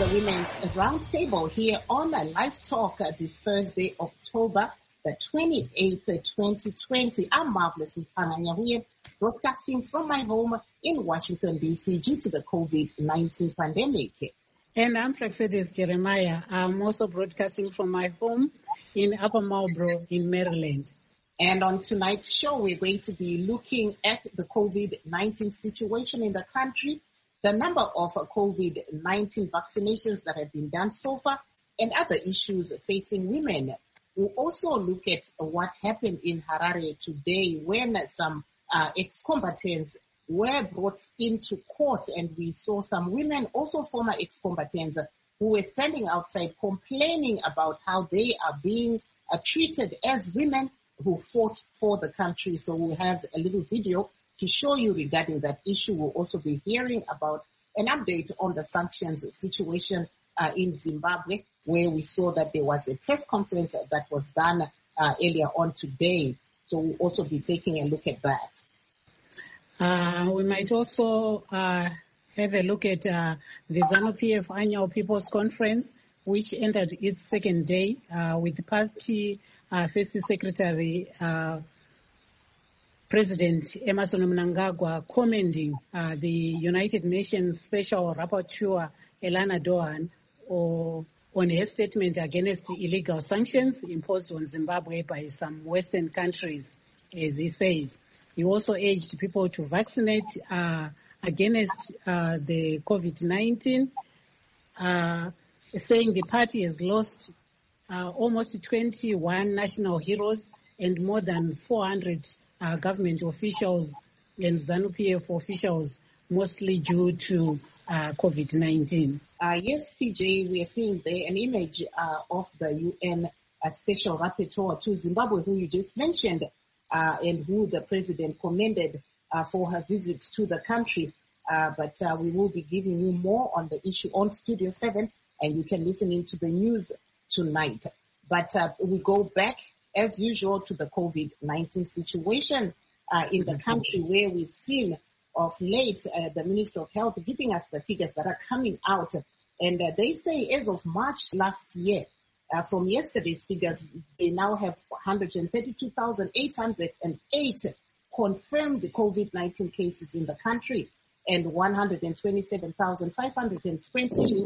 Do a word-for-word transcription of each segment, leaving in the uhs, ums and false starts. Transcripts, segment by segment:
the Women's Roundtable here on Live Talk uh, this Thursday, October the twenty-eighth, twenty twenty. I'm Marvelous Mpanganya, broadcasting from my home in Washington, D C due to the COVID nineteen pandemic. And I'm Praxedis Jeremiah. I'm also broadcasting from my home in Upper Marlboro in Maryland. And on tonight's show, we're going to be looking at the COVID nineteen situation in the country, the number of COVID nineteen vaccinations that have been done so far, and other issues facing women. We'll also look at what happened in Harare today when some uh, ex-combatants were brought into court, and we saw some women, also former ex-combatants, who were standing outside complaining about how they are being uh, treated as women who fought for the country. So we'll have a little video to show you regarding that issue. We'll also be hearing about an update on the sanctions situation uh, in Zimbabwe, where we saw that there was a press conference that was done uh, earlier on today. So we'll also be taking a look at that. Uh, we might also uh, have a look at uh, the ZANU-P F Annual People's Conference, which entered its second day uh, with the party uh, First Secretary uh, President Emmerson Mnangagwa commending uh, the United Nations Special Rapporteur Elana Dohan or, on her statement against the illegal sanctions imposed on Zimbabwe by some Western countries, as he says. He also urged people to vaccinate uh, against uh, the COVID nineteen, uh, saying the party has lost uh, almost twenty-one national heroes and more than four hundred uh, government officials and ZANU-P F officials, mostly due to uh, COVID nineteen. Uh, yes, P J, we are seeing there an image uh, of the U N uh, Special Rapporteur to Zimbabwe, who you just mentioned, Uh, and who the president commended uh, for her visit to the country. Uh, but uh, we will be giving you more on the issue on Studio seven, and you can listen into the news tonight. But uh, we go back, as usual, to the COVID nineteen situation uh, in the country, where we've seen of late uh, the Minister of Health giving us the figures that are coming out. And uh, they say as of March last year, Uh, from yesterday's figures, they now have one hundred thirty-two thousand eight hundred eight confirmed COVID nineteen cases in the country and one hundred twenty-seven thousand five hundred twenty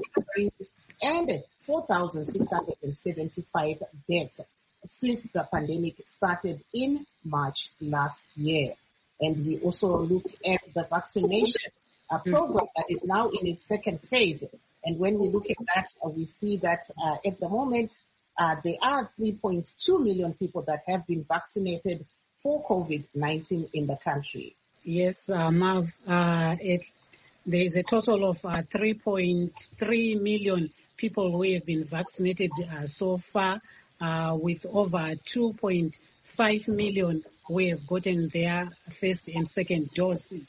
and four thousand six hundred seventy-five deaths since the pandemic started in March last year. And we also look at the vaccination uh, program that is now in its second phase. And when we look at that, uh, we see that uh, at the moment, uh, there are three point two million people that have been vaccinated for COVID nineteen in the country. Yes, uh, Mav, uh, it, there is a total of uh, three point three million people who have been vaccinated uh, so far, uh, with over two point five million who have gotten their first and second doses.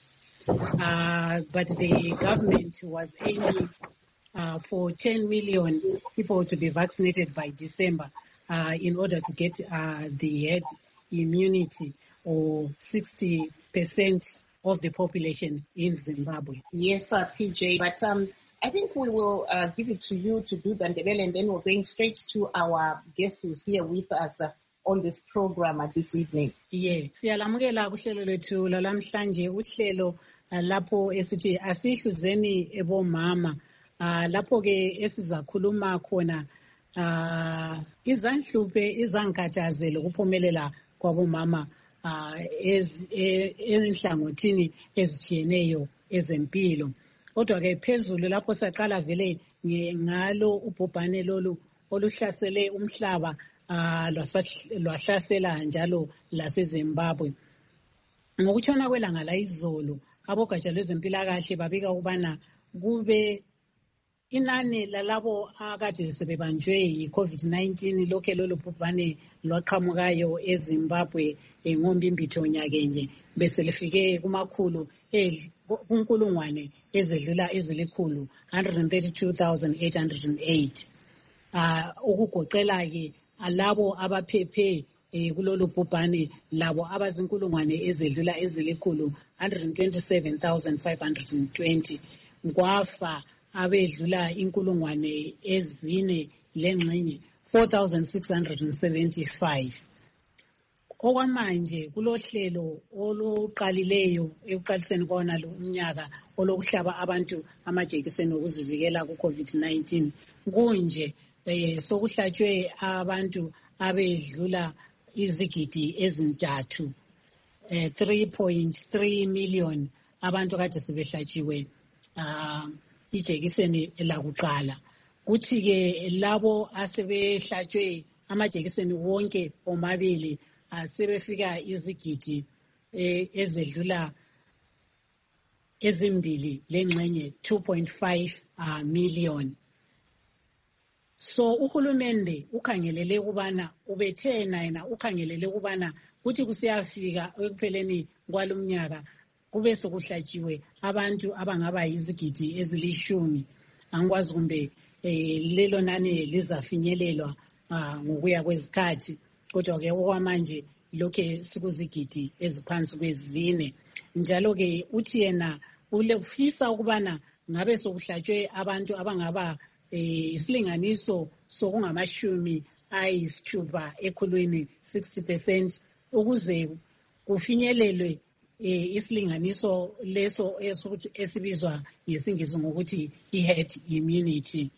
Uh, but the government was aiming Uh, for ten million people to be vaccinated by December uh, in order to get uh, the herd immunity, or sixty percent of the population in Zimbabwe. Yes, uh, P J, but um, I think we will uh, give it to you to do the Ndebele, and then we're going straight to our guest who's here with us uh, on this program uh, this evening. Yeah, siyalamukela kuhlelo lwethu lalamhlanje, uhlelo uh, lapho esithi asihluzeni ebomama. Uh, lapho ke esizakhuluma khona uh, izanhluphe izangikhathazele ukuphumelela kwabomama uh, enhlangothini ezitshiyeneyo ezempilo. Kodwa ke phezulu lapho saqala vele ngalo ubhubhane lolu oluhlasele umhlaba uh, lwahlasela njalo laseZimbabwe. Ngokutshona kwelanga la izolo, abogatsha lwezempilakahle babika ukubana kube inani lalabo akade sebebanjwe yi-COVID nineteen lokhe lolu bhubhane lwaqhamukayo eZimbabwe ngombimbitho nyakenye bese lifike kumakhulu kunkulungwane ezedlula ezilikhulu one hundred thirty-two thousand eight hundred eight. Uh, ukugoqela ke alabo abaphephe eh, kulolu bhubhane labo abazinkulungwane ezedlula ezilikhulu one hundred twenty-seven thousand five hundred twenty. Kwafa abedlula inkulungwane ezine lengxenye four thousand six hundred seventy-five. Okwamanje kulohlelo oluqalileyo ekuqaliseni kona lo umnyaka olokuhlaba abantu amajekiseni okuzivikela ku-COVID nineteen. Kunje eh, sokuhlatshwe abantu abedlula izigidi ezintathu, eh, three point three million abantu kade sebehlatshiwe uh, ijekiseni lakuqala. Kuthi ke labo asebehlatshwe amajekiseni wonke omabili asebefika izigidi eh, ezedlula ezimbili lengxenye two point five uh, million. So uhulumende ukhangelele kubana ubethena yena ukhangelele kubana kuthi kusiyafika ekupheleni kwalomnyaka kube sokuhlatshiwe abantu abangaba yizigidi ezilishumi. Angikwazi kumbe eh, lelo nani lizafinyelelwa uh, ngokuya kwezikhathi, kodwa ke okwamanje lokhe sikuzigidi eziphansi kwezine. Njalo ke uthi yena ulefisa ukubana ngabe sokuhlatshwe abantu abangaba eh, isilinganiso sokungamashumi ayisithupha ekhulwini sixty percent ukuze kufinyelelwe eh, isilinganiso leso esibizwa ngesingisi ngokuthi i-herd immunity.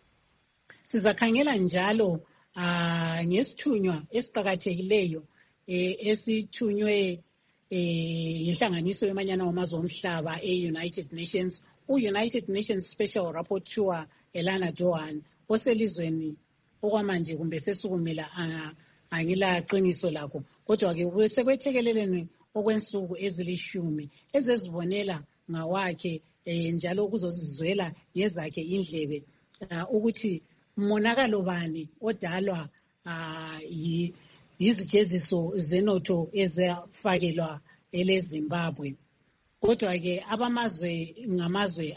Sizakhangela njalo uh, ngesithunywa esiqakathekileyo eh, esithunywe eh, inhlanganiso yamanyana wamazwe omhlaba e-United Nations, u-United Nations Special Rapporteur Elana Dohan oselizweni okwamanje kumbe sesukumela angila qiniso lakho, kodwa ke sekwethekeleleni okwensuku ezilishumi ezezibonela ngawakhe eh, njalo kuzozizwela ngezakhe indlebe uh, ukuthi monakalo bani odalwa uh, yizijeziso zenotho ezafakelwa eleZimbabwe. Kodwa ke abamazwe ngamazwe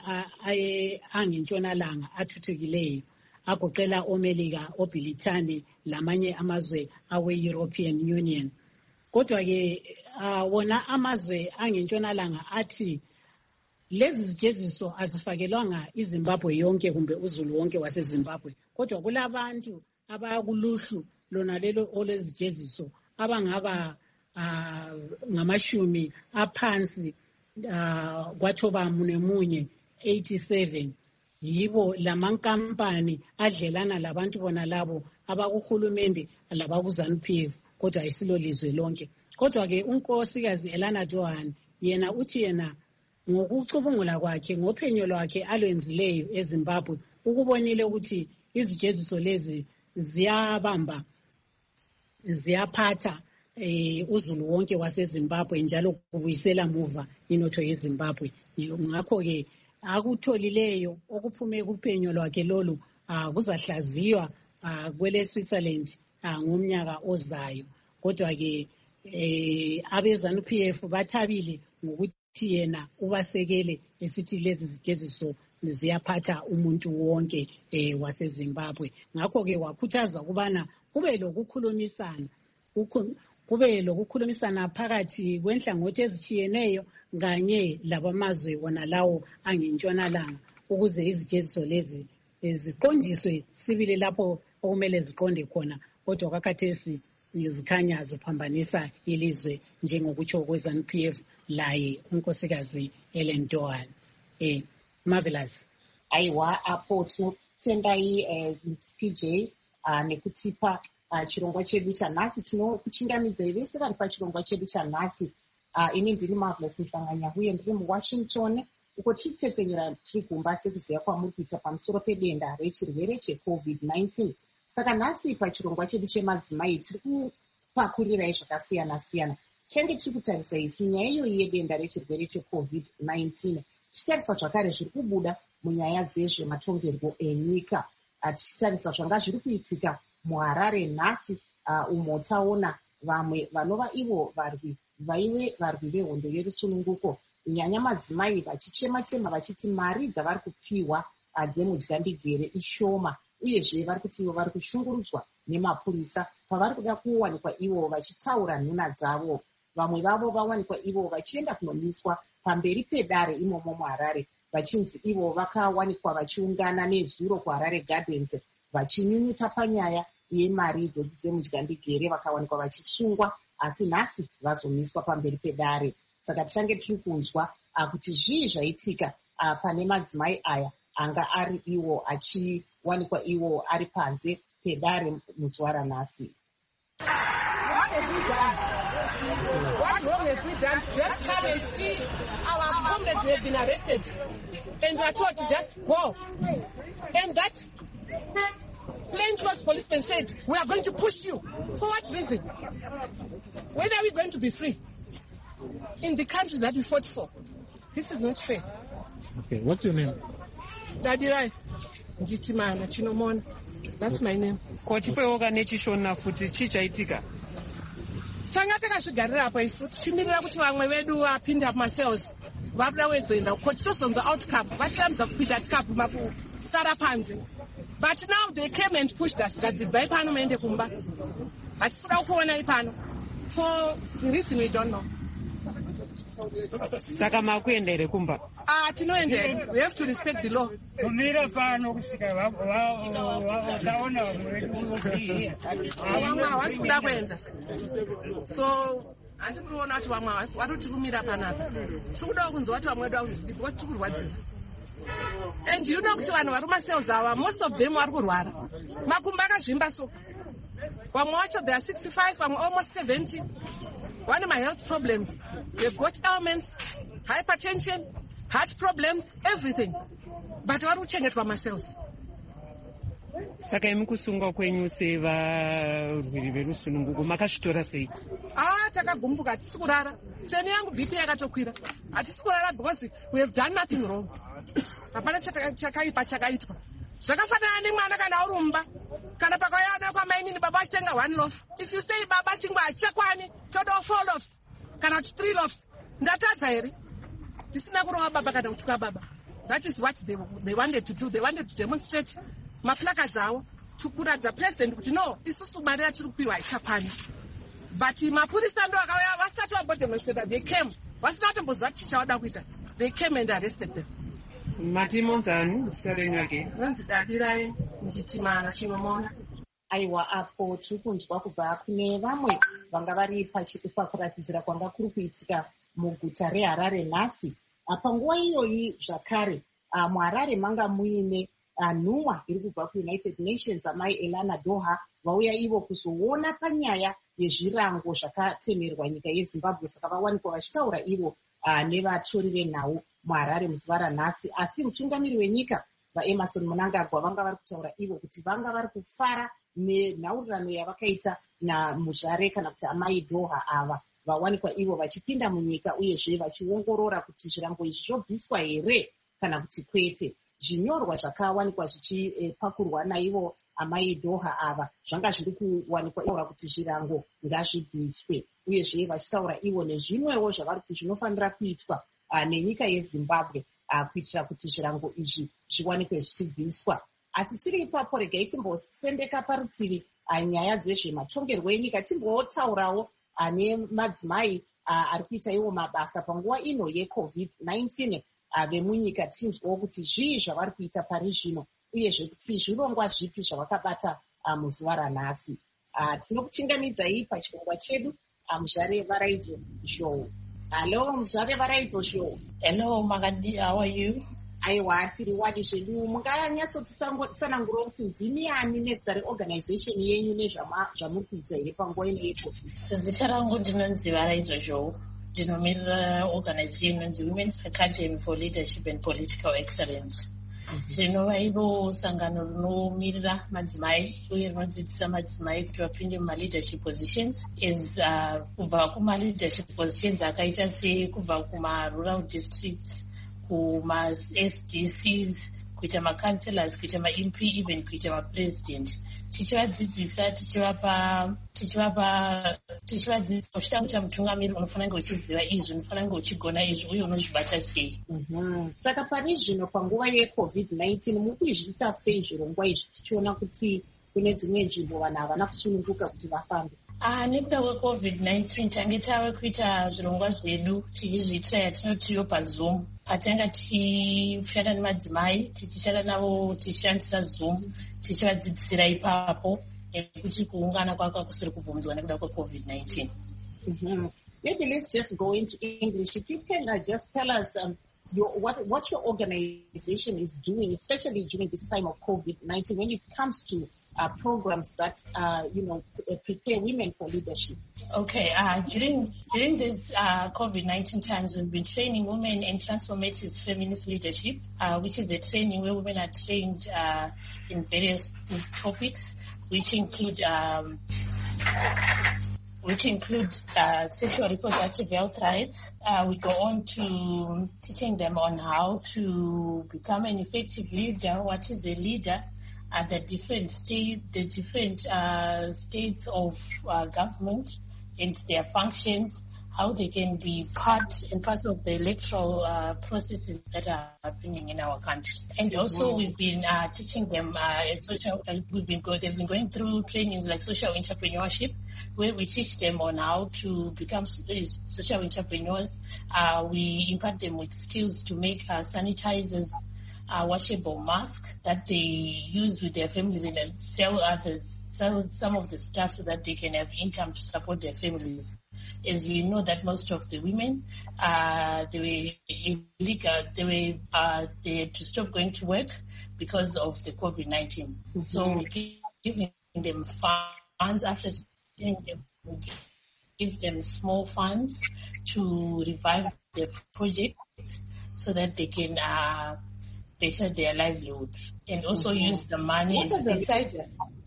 angentshonalanga athuthukileyo agoqela oMelika, oBrithani lamanye amazwe awe-European Union. Kodwa ke uh, wona amazwe angentshonalanga athi lezi zijeziso azifakelwanga iZimbabwe yonke kumbe uzulu wonke waseZimbabwe, kodwa kulabantu abakuluhlu lona lelo olezijeziso abangaba uh, ngamashumi aphansi uh, kwathoba mune munye eighty-seven. Yibo lamankampani adlelana labantu bona labo abakuhulumende labakuZANU-P F, kodwa ayisilo lizwe lonke. Kodwa ke unkosikazi Elana Dohan yena uthi yena ngokucubungula kwakhe ngophenyo lwakhe alwenzileyo eZimbabwe ukubonile ukuthi izijeziso lezi ziyabamba ziyaphatha eh, uzulu wonke waseZimbabwe njalo kubuyisela muva inotho yeZimbabwe. Ngakho ke akutholileyo okuphume kuphenyo lwakhe lolu uh, kuzahlaziywa uh, kwele Switzerland uh, ngomnyaka ozayo. Kodwa ke eh, abeZANU-P F bathabile ngokuthi yena ubasekele esithi lezi zijeziso ziyaphatha umuntu wonke eh, waseZimbabwe. Ngakho ke wakhuthaza kubana kube lokukhulumisana kube lokukhulumisana phakathi kwenhlangothi ezitshiyeneyo kanye labamazwe wona lawo angentshonalanga ukuze izijeziso lezi ziqondiswe sibile lapho okumele ziqonde khona, kodwa kakhathesi zikhanya ziphambanisa ilizwe njengokutsho kweZANU-P F laye unkosikazi Ellen Dohan. Eh, Marvelous. Aiwa apo tinotendai eh, P J uh, nekutipa uh, chirongwa chedu chanhasi. Tinokuchingamidzai vese vari pachirongwa chedu chanhasi. Uh, ini ndini Marvelous Mhlanganya uye ndiri muWashington uko tiri kupfepfenyura tiri kumba sekuziva kwamuri kuita pamusoro pedenda rechirwere cheCovid nineteen. Saka nhasi pachirongwa chedu chemadzimai tiri kupakurirai zvakasiyana siyana. Tinenge tiri kutarisa isu nyaya iyoyi yedenda rechirwere cheCovid nineteen, tichitarisa zvakare zviri kubuda munyaya dzezvematongerwo enyika, tichitarisa zvanga zviri kuitika muHarare nhasi, uh, umo taona vamwe vanova ivo varwi vaive varwi vehondo yerusununguko, nyanya madzimai vachichema chema vachiti mari dzavari kupiwa dzemudyandibvere ishoma, uyezve vari kuti ivo vari kushungurudzwa nemapurisa pavari kuda kuwanikwa ivo vachitaura nhuna dzavo. Vamwe vavo vawanikwa ivo vachienda kunomiswa pamberi pedare imomo muHarare vachinzi ivo vakawanikwa vachiungana nezuro kuHarare Gardens vachinyunyuta panyaya yemari idzodzi dzemudyandegere, vakawanikwa vachisungwa, asi nhasi vazomiswa pamberi pedare. Saka tichange tiri kunzwa kuti zvii zvaitika pane madzimai aya anga ari iwo achiwanikwa iwo ari panze pedare muzuva ranhasi. What wrong have we done? Just come and see our comrades who have been arrested and we are told to just go. And that plainclothes policeman said, we are going to push you. For what reason? When are we going to be free? In the country that we fought for. This is not fair. Okay, what's your name? Dadirai Njitimana Chinomona. That's my name. Kochipeoga nechishona futi chichaitika. Tanga takazvigarira apa isu tichimirira kuti vamwe vedu vapinda mumasales vabuda wedzoenda kuti tozonzwa outcome vachirambidza kupinda tikapu makusara panze. But now they came and pushed us that bhai pano muende kumba. Hatisuda kuona ipano. For the reason we don't know. Saka makuendere kumba. Ah, tinoendere. We have to respect the law. Kumira pano kusika wataona vamwe havasi kuda kuenda. So handiri kuona kuti vamwe havasi vatotirumira panapa. Tiri kudawo kunzwa kuti vamwe vedu because tiri kurwadziwa. And you know kuti vanhu vari mumasales ava most of them vari kurwara. Makumba akazvimba so. Vamwe vacho they are sixty-five, vamwe almost seventy. One of my health problems. They've got ailments, hypertension, heart problems, everything. But vari kuchengetwa mumasales. Saka imi kusungwa kwenyu sevarwiri verusununguko makazvitora sei? Ah, takagumbuka hatisi kurara. Seni yangu B P yakatokwira. Hatisi kurara because we have done nothing wrong. Hapana chakaipa chakaitwa. Zvakafanana nemwana kana uri mumba. Kana pakauya kwamainini baba achitenga one loaf. If you say baba chingwa hachikwani, todawo four loaves. Kana kuti three loaves. Ndatadza here. Ndisina kurova baba kana kutuka baba. That is what they, they wanted to do. They wanted to demonstrate maplacards avo to kuradza president kuti no, isusu mari yatiri kupiwa haichapani. But mapurisa ndo akauya vasati vabodemonstrata. They came. Vasina kutombozva kuti chichawada kuita. They came and arrested them. Mati monzani sarenyu ake. Nonzi Dadirai Njitimana Chinomona. Aiwa, apo tiri kunzwa kubva kune vamwe vanga vari pakuratidzira kwanga kuri kuitika muguta reHarare nhasi. Panguva iyoyi zvakare muHarare manga muine nhumwa iri kubva kuUnited Nations, amai Elana Doha, vauya ivo kuzoona panyaya yezvirango zvakatemerwa nyika yeZimbabwe. Saka vawanikwa vachitaura ivo nevatori venhau muHarare muzuva ranhasi. Asi mutungamiri wenyika vaEmerson Mnangagwa vanga vari kutaura ivo kuti vanga vari kufara nenhaurirano yavakaita namuzvare kana kuti amai Doha ava vawanikwa ivo vachipinda munyika uyezve vachiongorora kuti zvirango izvi zvobviswa here kana kuti kwete. Zvinyorwa zvakawanikwa zvichipakurwa naivo amai Doha ava zvanga zviri kuwanikwa ivo kuti zvirango ngazvibviswe, uyezve vachitaura ivo nezvimwewo zvavari kuti zvinofanira kuitwa nenyika yeZimbabwe kuitira kuti zvirango izvi zviwanikwe zvichibviswa. Asi tiri ipapo regai timbosendeka parutivi nyaya dzezvematongerwo enyika, timbotaurawo nemadzimai ari kuita iwo mabasa panguva ino yecovid nineteen vemunyika, tichinzwawo kuti zvii zvavari kuita pari zvino uyezve kuti zvirongwa zvipi zvavakabata muzuva ranhasi. Tinokuchingamidzai pachirongwa chedu muzvare Varaidzo Show. Hello, muzvare Varaidzo Show. Hello, Magadi, how are you? Aiwa, tiri wadi zvedu. Munganyatsotisanangurawo kuti ndiniani nezita reorganization yenyu nezvamuri kuita here panguva ino yecovid? Zita rangu ndinonzi Varaidzo Show. Ndinomirira organization inonzi Women's Academy for Leadership and Political Excellence. Rinova iro sangano rinomirira madzimai uye rinodzidzisa madzimai kuti vapinde muma-leadership positions as uh, kubva kuma-leadership positions akaita se kubva kuma-rural districts, kuma-S D Cs, kuita ma-councillors, kuita ma-M P, even kuita ma-president. Tichivadzidzisa, tichivapa tichivapa tichivadzidzisa uchitanga cha mutungamiri unofanira kunge uchiziva izvi, unofanira kunge uchigona izvi uye unozvibata sei. Saka pari zvino panguva yecovid nineteen muri kuizviita sei zvirongwa izvi tichiona kuti kune dzimwe nzvimbo vanhu havana kusununguka kuti vafambe? Ah, nekuda kwecovid nineteen tange tave kuita zvirongwa zvedu tichizviitira yatinotiyo pazoom patanga tichishanda nemadzimai tichishanda navo tichishandisa zoom tichivadzidzisira ipapo nekuti kuungana kwaka kusiri kubvumidzwa nekuda kwecovid nineteen. Mm-hmm. Maybe let's just go into English. If you can uh, just tell us um, your, what what your organization is doing, especially during this time of COVID nineteen, when it comes to uh, programs that uh, you know prepare women for leadership. Okay, uh, during during this uh, COVID nineteen times, we've been training women in transformative feminist leadership, uh, which is a training where women are trained uh, in various topics, which include um, which includes uh, sexual reproductive health rights. Uh, we go on to teaching them on how to become an effective leader, what is a leader, at the different state, the different uh, states of uh, government and their functions, how they can be part and parcel of the electoral uh, processes that are happening in our country. And also we've been uh, teaching them uh, social, uh, we've been go, they've been going through trainings like social entrepreneurship, where we teach them on how to become social entrepreneurs. Uh, we impart them with skills to make uh, sanitizers, uh, washable masks that they use with their families and then sell others, sell some of the stuff so that they can have income to support their families. As we know that most of the women, uh, they were illegal, they were, uh, they had to stop going to work because of the COVID nineteen. Mm-hmm. So we giving them funds after giving them, we give them small funds to revive their project so that they can, uh, better their livelihoods and also mm-hmm. use the money. What besides,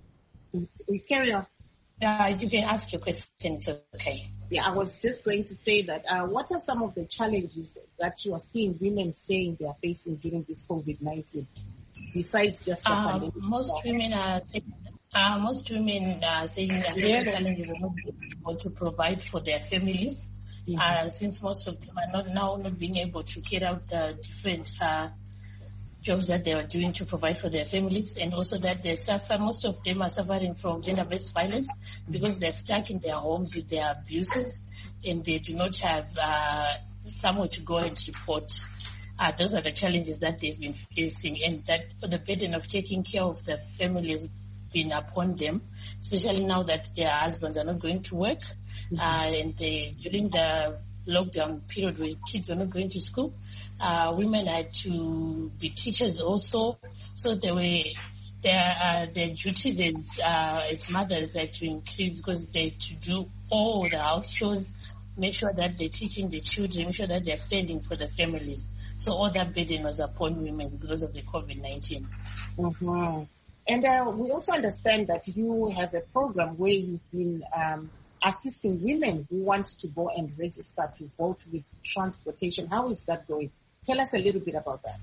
we carry on. Uh, you can ask your question, it's okay. Yeah, I was just going to say that. Uh, what are some of the challenges that you are seeing women saying they are facing during this COVID nineteen, besides just the uh, pandemic? Most women are saying, uh, most women are saying that yeah. the challenges are not able to provide for their families, mm-hmm. uh, since most of them are not now not being able to carry out the different uh, jobs that they are doing to provide for their families, and also that they suffer, most of them are suffering from gender-based violence because they're stuck in their homes with their abuses and they do not have uh, somewhere to go and report. Uh, those are the challenges that they've been facing, and that the burden of taking care of the family has been upon them, especially now that their husbands are not going to work, mm-hmm. uh, and they, during the lockdown period where kids are not going to school, Uh, women had to be teachers also, so they were, their, uh, their duties as, uh, as mothers had to increase because they had to do all the house chores, make sure that they're teaching the children, make sure that they're fending for the families. So all that burden was upon women because of the COVID nineteen. Mm-hmm. And uh, we also understand that you have a program where you've been um, assisting women who want to go and register to vote with transportation. How is that going? Tell us a little bit about that.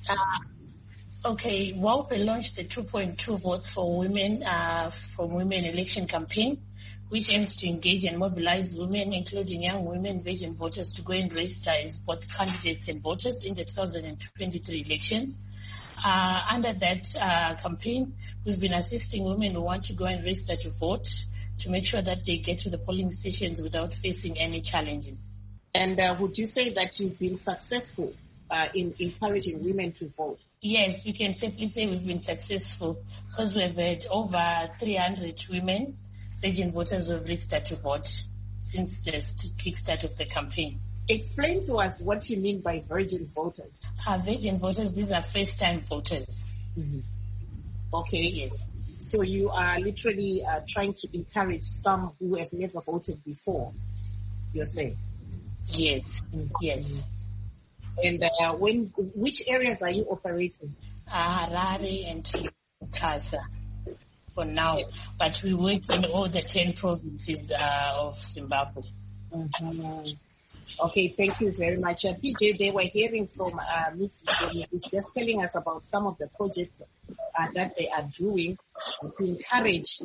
Uh, okay, WALP launched the two point two Votes for Women uh, from Women election campaign, which aims to engage and mobilize women, including young women, virgin voters, to go and register as both candidates and voters in the two thousand twenty-three elections. Uh, under that uh, campaign, we've been assisting women who want to go and register to vote to make sure that they get to the polling stations without facing any challenges. And uh, would you say that you've been successful Uh, in encouraging women to vote? Yes, we can safely say we've been successful because we've had over three hundred women, virgin voters, who have registered to vote since the kickstart of the campaign. Explain to us what you mean by virgin voters. Uh, virgin voters, these are first-time voters. Mm-hmm. Okay. Yes. So you are literally uh, trying to encourage some who have never voted before, you're saying? Yes. Mm-hmm. Yes. And uh, when, which areas are you operating? Uh, Harare and Tasa for now, but we work in all the ten provinces uh, of Zimbabwe. Mm-hmm. Okay, thank you very much. Uh, P J, they were hearing from uh, Miss who's just telling us about some of the projects uh, that they are doing to encourage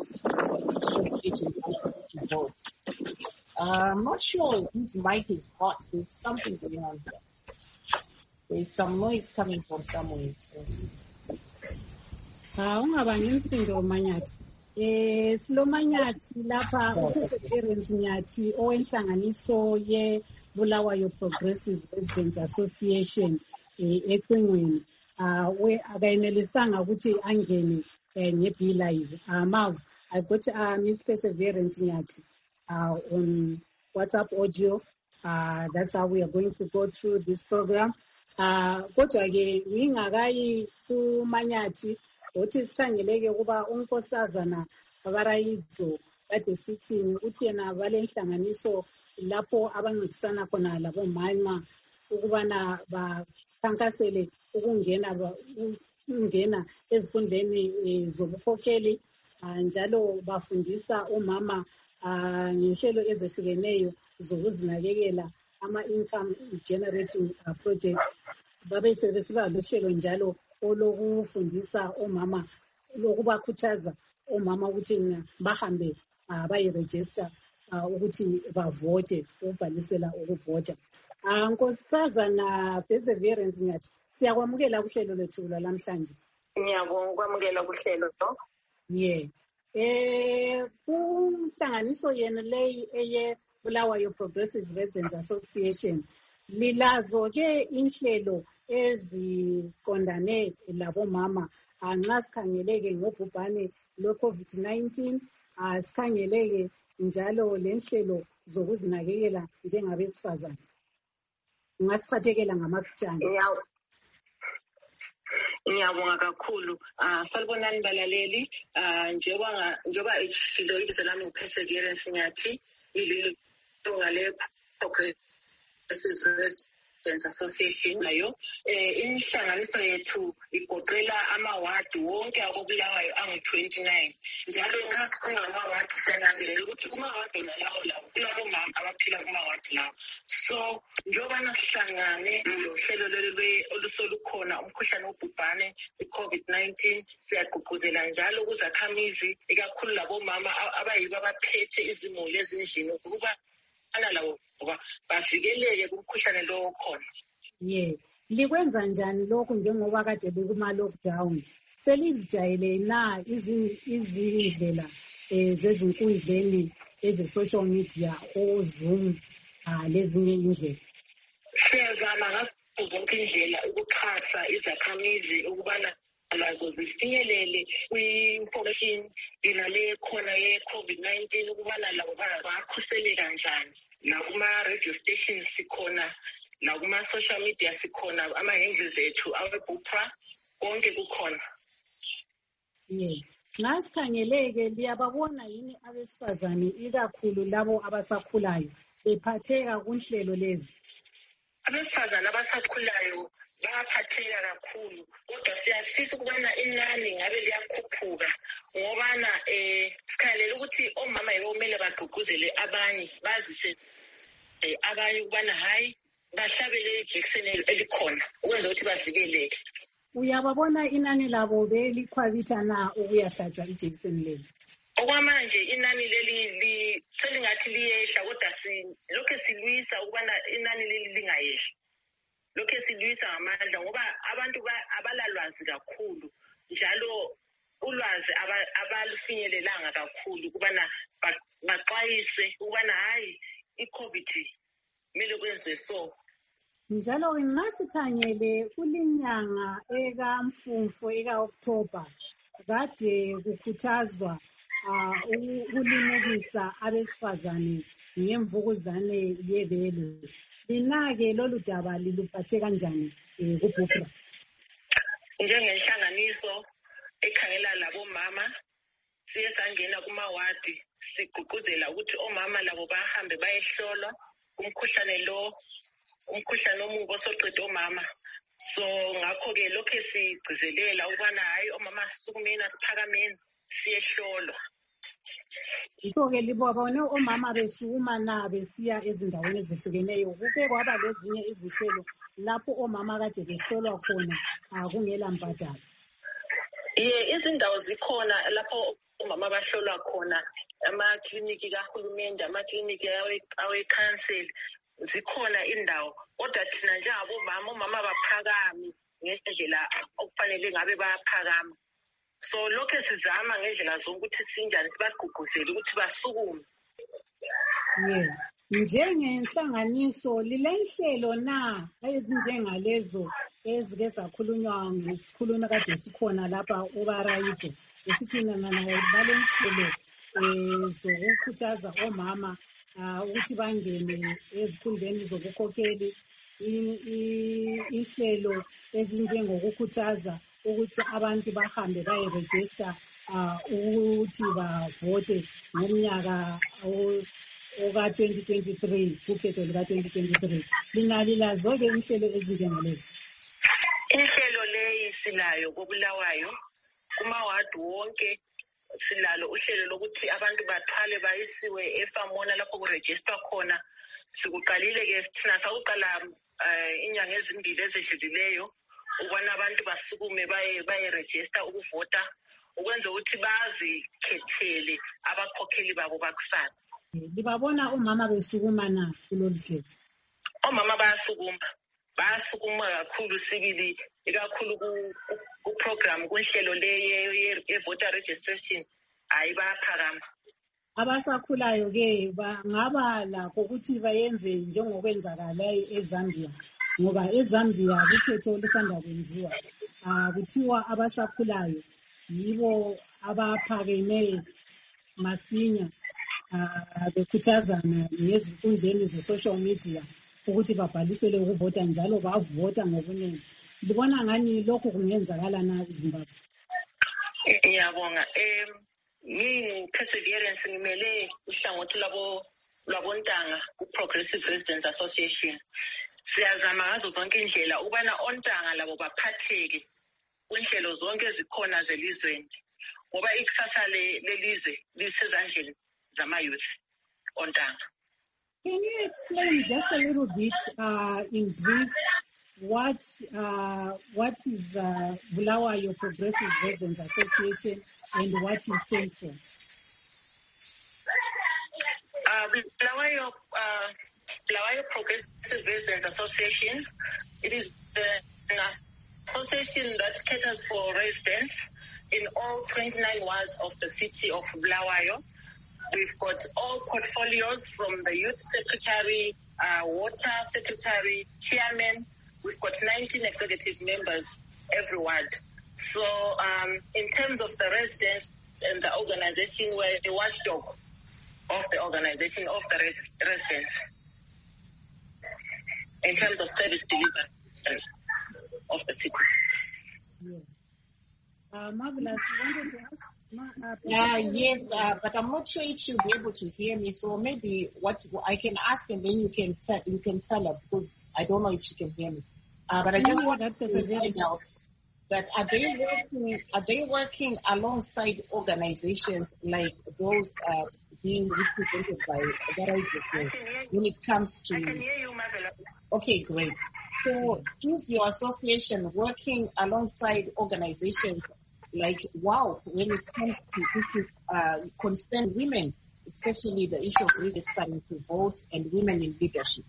agent voters to vote. Uh, I'm not sure whose mic is hot. There's something going on here. There's some noise coming from somewhere. So. Ah, ungabanga imsindo manyati. Eh Silomanyathi lapha uPerseverance Nyathi owenhlanganiso ye Bulawayo Progressive Residents Association eCingweni ah we akayenelisanga ukuthi angene ngeB live. Ah Mav, I got uh, Miss Perseverance Nyathi uh, on WhatsApp audio. Uh, that's how we are going to go through this program. Uh, kodwa ke ngingakayi kuManyathi uthi sikhangeleke kuba unkosazana abarayidzo kade sithini uthi yena balenhlanganiso lapho abancedisana khona labo mama ukubana bakhankasele ukungena ukungena ezifundeni zobukhokheli njalo bafundisa umama ngenhlelo ezehlukeneyo zokuzinakekela ama-income generating uh, projects. Babe sebesiba lohlelo njalo olokufundisa omama lokubakhuthaza omama ukuthi bahambe uh, bayiregister uh, ukuthi bavote ukubhalisela ukuvota. Uh, Nkosazana Perseverance Nyathi siyakwamukela kuhlelo lethu lamhlanje. Ngiyabonga ukwamukela kuhlelo lo. Yeah. Eh kunhlanganiso yena leyi eye Bulawayo Progressive Residents Association lilazo ke inhlelo eziqondane labo mama anxa sikhangeleke ngobhubhane lo COVID nineteen asikhangeleke njalo lenhlelo zokuzinakekela njengabesifazane ngasiphathekela ngamafutshane. Ngiyabonga kakhulu. Ah salibonani balaleli, ah njengoba njengoba ishilo ibizo lami uPerseverance Nyathi ililo ngale Progressive Residents Association nayo eh inhlanganiso yethu igoqela amawadi wonke akobulawayo angu twenty-nine njalo nxa singama-wadi siyananzelela ukuthi kumawadi lawo lawo kulabo mama abaphila kumawadi lawo. So njengobana sihlangane lohlelo lolu olusolukhona umkhuhlane wobhubhane i-COVID nineteen siyagqugquzela njalo kuzakhamizi ikakhulu labo mama abayibo abaphethe izimuli ezindlini ukuba ana lawo bavikeleke kumkhuhlane lo khona. Yeah, likwenza njani lokho njengoba kade likuma lockdown? Selizijayele na izindlela zezinkundleni eze social media o Zoom ah lezinye indlela? Siyazama ngazo zonke indlela ukuxhasa izakhamizi ukubana lazo zifinyelele kwi-information inale khona ye-COVID nineteen ukubana labo bakhuseleka kanjani. Nakuma-radio stations sikhona, nakuma-social media sikhona, ama-handles ethu awe-Bupra, konke kukhona. Yeah. Ngasikhangeleke liyababona yini abesifazane ikakhulu labo abasakhulayo bephatheka kunhlelo lezi? Abesifazane abasakhulayo bayaphatheka kakhulu kodwa siyafisa ukubana inani ngabe liyakhuphuka ngobana eh sikhalela ukuthi omama yomele bagqugquzele abanye bazise abanye ukubana hayi bahlabele ijekiseni elikhona ukwenza ukuthi bavikeleke. Uyababona inani labo belikhwabitha na ukuyahlatshwa ijekiseni leli? Okwamanje inani leli selingathi liyehla kodwa si lokho silwisa ukubana inani leli lingayehla. Lokho silwisa ngamandla ngoba abantu abalalwazi kakhulu njalo ulwazi abalufinyelelanga kakhulu kubana baxwayiswe ukubana hayi iCovid kumele kwenziwe so. Njalo ngasikhangele kulinyanga ekaMfumfu eka-October kade kukhuthazwa ukulimukisa abesifazane ngemvukuzane yebele. Linake lolu daba liluphathe kanjani kuBupra? Njengenhlanganiso ekhangela labo mama siye sangena kumawadi sigqugquzela ukuthi omama labo bahambe bayehlolwa umkhuhlane lo umkhuhlane omubi osoqeda omama. So ngakho ke lokho sigcizelela ukubana hayi omama sisukumeni asiphakameni siyehlolwa. Yikho-ke libabone omama besukuma na besiya ezindaweni ezihlukeneyo kuke kwaba lezinye izihlelo lapho omama kade behlolwa khona akungela mbadalo. Ye izindawo zikhona lapho omama bahlolwa khona amakliniki kahulumende amakliniki awe-council zikhona indawo kodwa thina njengabomama omama baphakami ngendlela okufanele ngabe bayaphakama. So lokho sizama ngendlela zonke ukuthi sinjani sibagqugquzele ukuthi basukume. Yeah. Njengenhlanganiso lilenhlelo na ezinjengalezo ezike zakhulunywa ngesikhulunywa kade sikhona lapha uBarayitho esithina naye balenhlelo zokukhuthaza omama ukuthi bangene ezikhundleni zobukhokheli, inhlelo ezinjengokukhuthaza ukuthi abantu bahambe bayeregister ukuthi bavote ngomnyaka oka twenty twenty-three kukhetho luka twenty twenty-three. Linali lazo-ke inhlelo ezinjengalezo? Inhlelo leyi silayo koBulawayo kumawadi wonke. Silalo uhlelo lokuthi abantu bathwale bayisiwe eFamona lapho kuregister khona. Sikuqalile ke thina sakuqala inyanga ezimbili ezedlulileyo ubona abantu basukume baye baye register ukuvota ukwenza ukuthi bazikhethele abakhokheli babo bakusasa. Libabona umama besukuma na kulolu hlelo? Omama bayasukuma. Bayasukuma kakhulu sibili ikakhulu ku program kunhlelo le ye voter registration ayi bayaphakama. Abasakhulayo ke bangaba lakho ukuthi bayenze njengokwenzakala eZambia, ngoba eZambia ukhetho lusanda kwenziwa. Ah kuthiwa abasakhulayo yibo abaphakeme masinya bekhuthazana ngezinkundleni ze-social media ukuthi babhalisele ukuvota njalo bavota ngobuningi. Libona ngani lokho kungenzakala na eZimbabwe? Ngiyabonga. Em yini Perseverance ngimele uhlangothi labo lwabontanga ku-Progressive Residents Association. Siyazama ngazo zonke indlela ukubana ontanga labo baphatheke kunhlelo zonke ezikhona zelizweni ngoba ikusasa lelizwe lisezandleni zama-youth ontanga. Can you explain just a little bit uh, in brief what uh, what is uh, Bulawayo Progressive Residents Association and what you stand for? Uh, Bulawayo, uh, Bulawayo Progressive Residents Association, it is the, an association that caters for residents in all twenty-nine wards of the city of Bulawayo. We've got all portfolios from the youth secretary, uh, water secretary, chairman. We've got nineteen executive members every ward. So um, in terms of the residents and the organization, we're the watchdog of the organization of the res- residents in terms of service delivery of the city. Yeah. Uh, Marvelous, you wanted to ask? Uh, yes, uh, but I'm not sure if she'll be able to hear me. So maybe what I can ask and then you can tell, you can tell her because I don't know if she can hear me. Uh, but I just want to find out that are they working? Are they working alongside organizations like those uh, being represented by Barayi when it comes to? I can hear you, Marvelous. Okay, great. So is your association working alongside organizations like WOW when it comes to issues uh, concern women, especially the issue of registering to vote and women in leadership?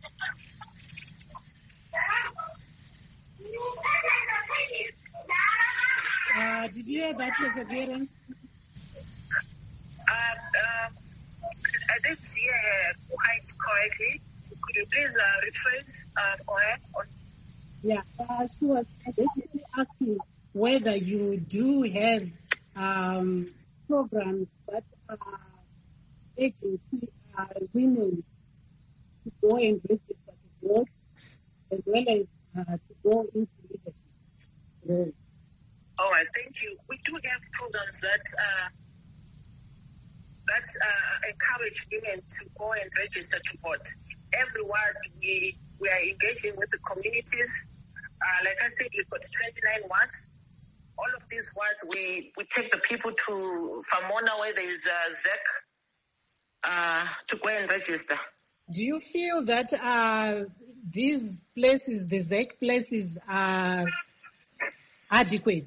Uh, did you hear that, Perseverance? Uh, uh, I didn't hear her quite correctly. Could you please uh, rephrase uh, for her? Yeah, uh, she was basically asking whether you do have um, programs that are agency uh, women to go and register to vote, as well as uh, to go into leadership. Yeah. All right, thank you. We do have programs that uh, that uh, encourage women to go and register to vote. Every ward we we are engaging with the communities. Uh, like I said, we've got twenty-nine wards. All of these wards, we, we take the people to Famona where there is a Z E C uh, to go and register. Do you feel that uh, these places, the Z E C places, are adequate?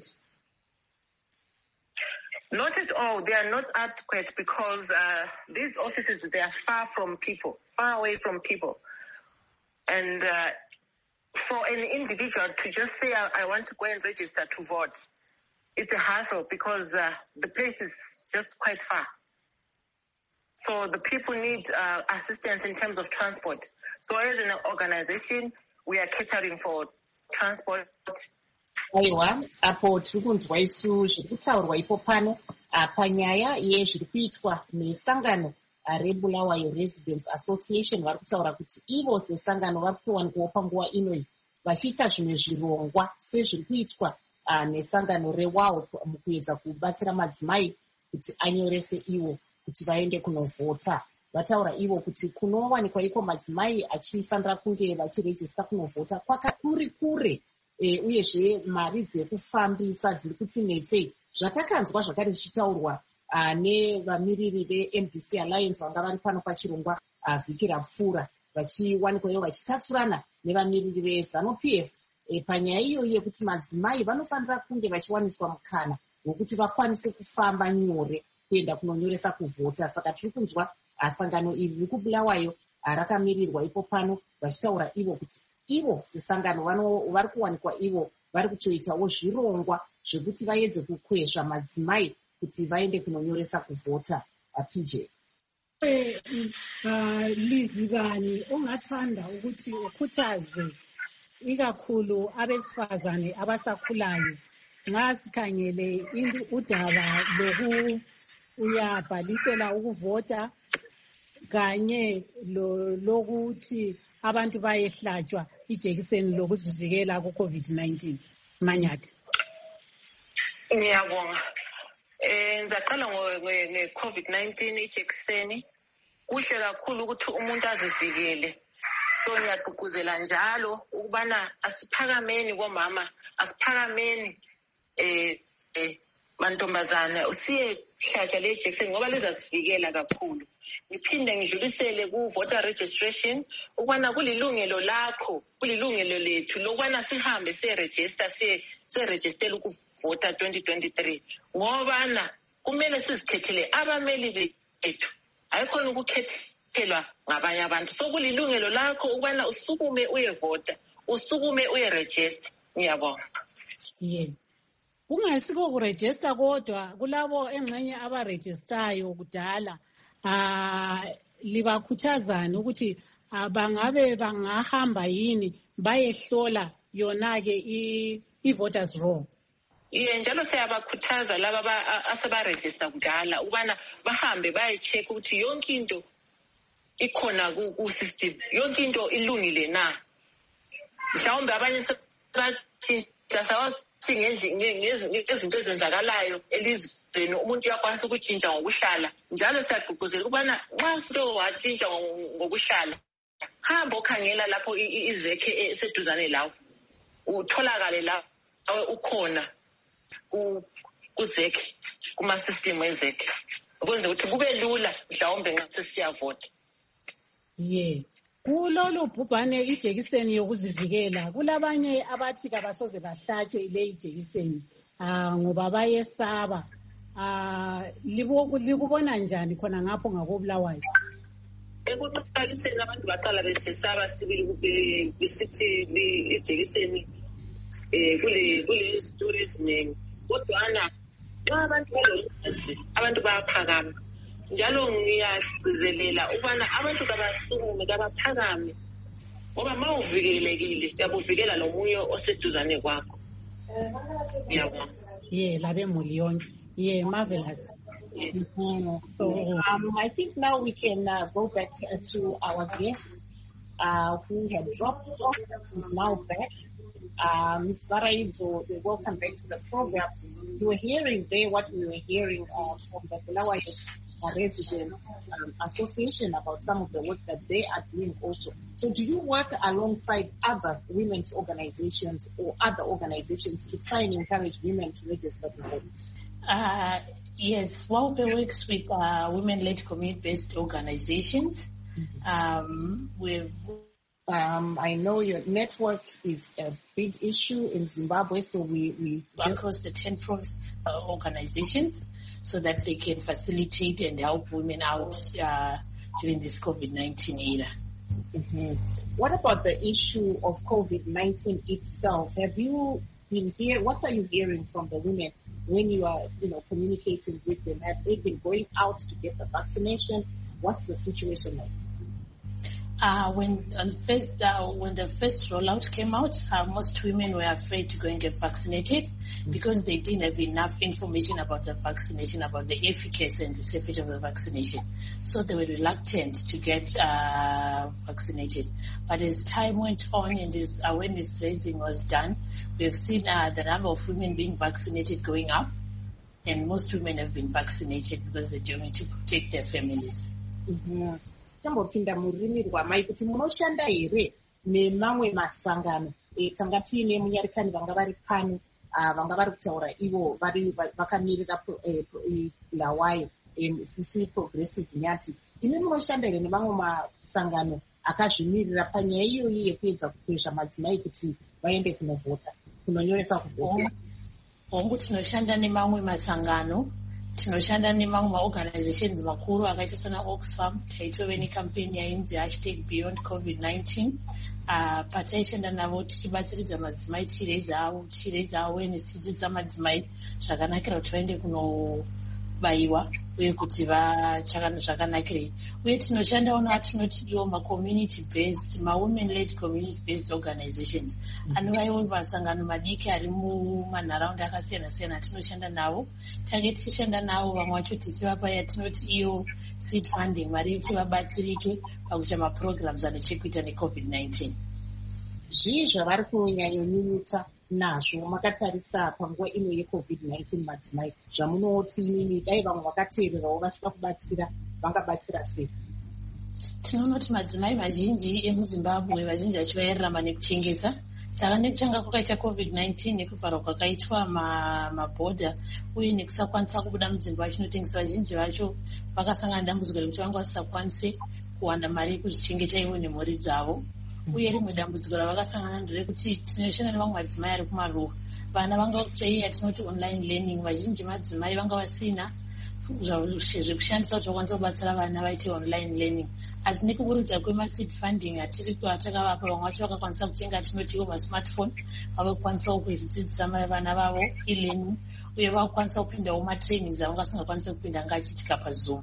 Not at all. They are not adequate because uh, these offices, they are far from people, far away from people. And uh, for an individual to just say, I, I want to go and register to vote, it's a hassle because uh, the place is just quite far. So the people need uh, assistance in terms of transport. So as an organization, we are catering for transport. Aiwa, apo tiri kunzwa isu zviri kutaurwa ipo pano panyaya yezviri kuitwa nesangano reBulawayo Residents Association. Vari kutaura kuti ivo sesangano vari kutowanikwawo panguva inoi vachiita zvimwe zvirongwa sezviri kuitwa nesangano reWOW mukuedza kubatsira madzimai kuti anyorese ivo kuti vaende kunovhota. Vataura ivo kuti kunowanikwa iko madzimai achifanira kunge vachirejista kunovhota kwakakuri kure. E, uyezve mari dzekufambisa dziri kuti netsei. Zvatakanzwa zvakare zvichitaurwa uh, nevamiriri veM D C Alliance vanga vari pano pachirongwa uh, vhiki rapfuura vachiwanikwayo vachitatsurana nevamiriri veZANU-P F e, panyaya iyoyi yekuti madzimai vanofanira kunge vachiwaniswa mukana wekuti vakwanise kufamba nyore kuenda kunonyoresa kuvhota. Saka tiri kunzwa uh, sangano iri riri kuBulawayo uh, rakamirirwa ipo pano vachitaura ivo kuti ivo sesangano vari kuwanikwa ivo vari kutoitawo zvirongwa zvekuti vaedze kukwezva madzimai kuti vaende kunonyoresa kuvhota. P J Lizibani, ungathanda ukuthi ukhuthaze ikakhulu abesifazane abasakhulayo nxa sikhangele udaba loku uyabhalisela ukuvota kanye lokuthi abantu bayehlatshwa ijekiseni lokuzivikela ku-COVID nineteen. Manyathi. Ngiyabonga. Eh ngizaqala nge-COVID nineteen ijekiseni. Kuhle kakhulu ukuthi umuntu azivikele. So ngiyagqugquzela njalo ukubana asiphakameni komama, asiphakameni eh mantombazana usiye hlatshwa le ijekiseni ngoba lizasivikela kakhulu. Ngiphinde ngidlulisele ku-voter registration ukubana kulilungelo lakho, kulilungelo lethu lokubana sihambe siregister siregistele ukuvota twenty twenty-three ngobana kumele sizikhethele abameli bethu, ayikhona ukukhethelwa ngabanye abantu. So kulilungelo lakho ukubana usukume uyevota, usukume uyeregister. Ngiyabonga. Yeah. Kungasikho kuregister kodwa kulabo engxenye abaregistayo kudala. Ah libakhuthazana ukuthi bangabe bangahamba yini bayehlola yona ke i-voters roll. Iye njalo siyabakhuthaza laba asebaregister kudala ukubana bahambe bayecheck ukuthi yonke into ikhona ku-system, yonke into ilungile na. Mhlawumbe abanye sebathinta sawazi ngezinto ezenzakalayo elizweni umuntu uyakwanisa ukutshintsha ngokuhlala. Njalo siyagqugquzela ukubana nxa sito watshintsha ngokuhlala hamba ukhangela lapho izekhe eseduzane lawo utholakale lawe ukhona kuzekhe kuma-system ezekhe ukwenza ukuthi kube lula mhlawumbe nxa sesiyavota. Yeah. Kulolu bhubhane ijekiseni yokuzivikela kulabanye abathi kabasoze bahlatshwe ile ijekiseni ah ngoba bayesaba. Ah likubona njani khona ngapho ngakoBulawayo? Ekuqaliseni abantu baqala besesaba sibili besithi ijekiseni eh kule kule stories eziningi kodwana xa abantu balolwazi abantu bayaphakama. Njalo ngiyagcizelela ukubana abantu kabasukume kabaphakame ngoba ma uvikelekile uyabuvikela nomunye oseduzane kwakho. Ngiyabonga. Yeah, labemuli yonke. Yeah, marvelous. Mm-hmm. So um, I think now we can uh, go back uh, to our guest uh, who had dropped off. She's now back. Um, Miz Varaidzo, welcome back to the program. You were hearing there what we were hearing uh, from the Bulawayo Residents um, Association about some of the work that they are doing also. So do you work alongside other women's organizations or other organizations to try and encourage women to register to vote? Uh, yes, WOW works with uh, women-led community-based organizations. Mm-hmm. Um, we've Um, I know your network is a big issue in Zimbabwe, so we, we across the ten province uh, organizations so that they can facilitate and help women out uh, during this COVID nineteen era. Mm-hmm. What about the issue of COVID nineteen itself? Have you been here? What are you hearing from the women when you are, you know, communicating with them? Have they been going out to get the vaccination? What's the situation like? Uh, when on first, uh, when the first rollout came out, uh, most women were afraid to go and get vaccinated mm-hmm. because they didn't have enough information about the vaccination, about the efficacy and the safety of the vaccination. So they were reluctant to get uh, vaccinated. But as time went on and as awareness raising was done, we have seen uh, the number of women being vaccinated going up, and most women have been vaccinated because they're doing it to protect their families. Mm-hmm. Tambopinda murimi rwamai kuti munoshanda here nemamwe masangano tanga tiine munyarikani vanga vari pano vanga vari kutaura ivo vari vakamirira Bulawayo C C Progressive Nyati. Imi munoshanda here nemamwe masangano akazvimirira panyaya iyoyi yekuedza kukwezva madzimai kuti vaende kunovhota kunonyoresa kuvhota? Hongu tinoshanda nemamwe masangano, tinoshanda nemamwe maorganizations makuru akaita sana Oxfam. Taitove nekampeni yainzi hashtag beyond covid nineteen. Uh, pataishanda navo tichibatsiridza madzimai tichireisa tichireisa awareness tichidzidzisa madzimai zvakanakira kuti vaende kunobayiwa uye kuti zvakanakirei. Uye tinoshandawo natinoti iwo ma-community based, ma-women led community based organizations anovaiwo masangano madiki ari mumanharaunda akasiyana-siyana tinoshanda navo. Tange tichishanda navo vamwe vacho tichivapa yatinoti iyo seed funding, mari yekuti vabatsirike pakuita maprograms anechekuita necovid nineteen. Zvii zvavari kunyanyonyunyuta nazvo makatarisa panguva ino yecovid nineteen madzimai zvamunoti inini dai vamwe vakateererawo vachida kubatsira vangabatsira sei? Tinoona kuti madzimai mazhinji emuZimbabwe vazhinji vacho vairarama nekutengesa. Saka nekutanga kwakaita covid nineteen nekuvharwa kwakaitwa mabhodha uye nekusakwanisa kubuda mudzimba vachinotengesa, vazhinji vacho vakasangana dambudziko rekuti vanga vasisakwanise kuwana mari yekuzvichengeta ivo nemhuri dzavo. Uye rimwe dambudziko ravakasangana nderekuti tinoshanda nevamwe madzimai ari kumaruwa. Vana vanga kuita tinoti online learning, vazhinji madzimai vanga vasina zvekushandisa kuti vakwanisa kubatsira vana vaite online learning. Asi nekuburudza kwemaseed funding atiri atakavapa, vamwe vacho vakakwanisa kutenga tinoti ivo masmartphone, vavakukwanisawo kudzidzisa vana vavo e-learning, uye vakukwanisa kupindawo matrainings avangavasingakwanisa kupinda anga achiitika paZoom.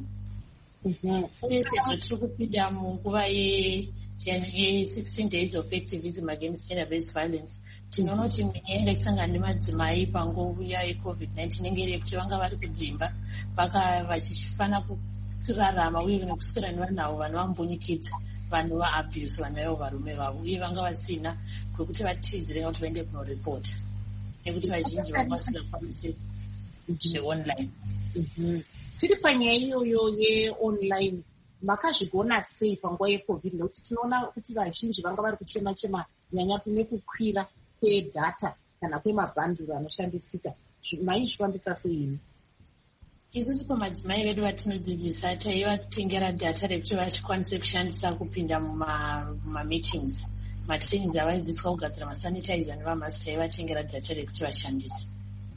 Uye sezvo tiri kupinda munguva ye sixteen days of activism against gender-based violence, tinoona kuti imwe nyaya ingasangana nemadzimai panguva yecovid nineteen inenge iri yekuti vanga vari kudzimba vachifana kurarama uye nekuswera nevanhu avo vanovambunyikidza, vanhu vaabuse vanhu vaivo varume vavo, uye vanga vasina kwekuti vatizirenga kuti vaende kunoripota nekuti vazhinji vanga vasingakwanisi zveonline. Tiri panyaya iyoyo yeonline, makazvigona sei panguva yecovid? Nekuti tinoona kuti vazhinji vanga vari kuchema-chema nyanya nekukwira kwedhata kana kwemabhanduru anoshandisika. Maizvifambisa sei imi? Isusu pamadzimai vedu vatinodzidzisa taivatengera dhata rekuti vachikwanise kushandisa kupinda mumameetings. Matrainings avaidzidziswa kugadzira masanitizer nevamasi, taivatengera dhata rekuti vashandise.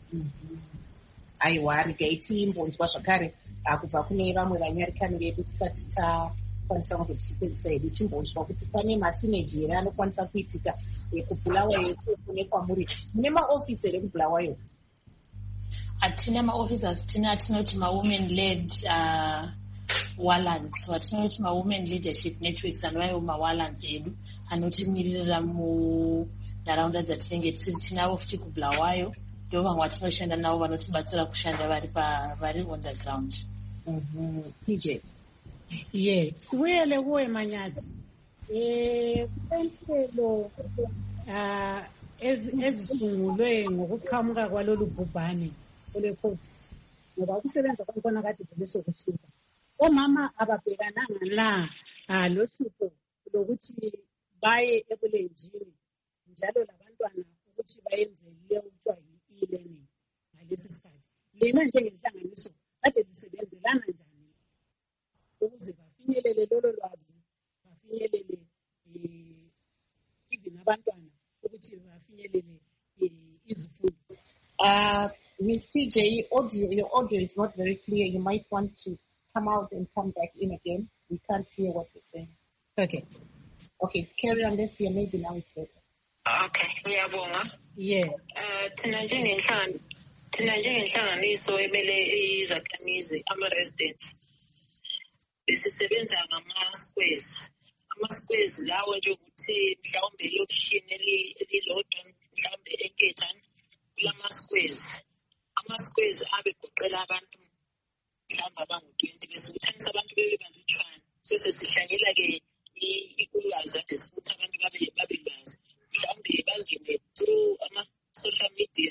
Aiwa, regai timbonzwa zvakare kubva kune vamwe vanyarikani vedu tisati takwanisa kungotichipedzisa hedu timbonzwa kuti pane masineji here anokwanisa kuitika ekubhulawayo kune kwamuri. Mune maofisi here kubhulawayo? Hatina maofficers, tina atinoti ma-women led uh, warlands, watinoti ma-women leadership networks anovaiwo ma-warlands edu anotimirira munharaunda dzatinenge tisiri. Tinavo futi kubhulawayo, ndo vamwe vatinoshanda navo vanotibatsira kushanda vari vari on the ground. P J. Ye, siwele kuwe Manyadzi. Eh, kusenhlelo ah ezisungulwe ngokuqhamuka kwalolu bhubhane ole-COVID, ngoba ukusebenza kwakhona kade besokuhluka. Omama ababhekananga la ah lo hlupho lokuthi baye ebulenjini njalo labantwana ukuthi bayenze leyo kuthiwa e-learning ngalesi sikhathi. Lena njengenhlanganiso kade lisebenzelana njani ukuze bafinyelele lolo lwazi, bafinyelele even abantwana ukuthi bafinyelele izifundo? Uh, Miz P J, audio, your audio is not very clear. You might want to come out and come back in again. We can't hear what you're saying. Okay. Okay, carry on. Let's hear. Maybe now it's better. Okay, ngiyabonga. Yeah. Uh, thina njengenhlangano thina njengenhlanganiso emele izakhamizi ama-residents besisebenza ngama-squares. Ama-squares lawo nje ukuthi mhlawumbe elokishini elilodwa mhlawumbe enkethan kulama-squares. Ama-squares abegoqela abantu mhlawumbe abangu-twenty besibuthanisa abantu bebe balutshwana. Bese sihlanyela-ke ulwazi ade sifuthi abantu babe lwazi. Mhlawumbe bangene through ama-social media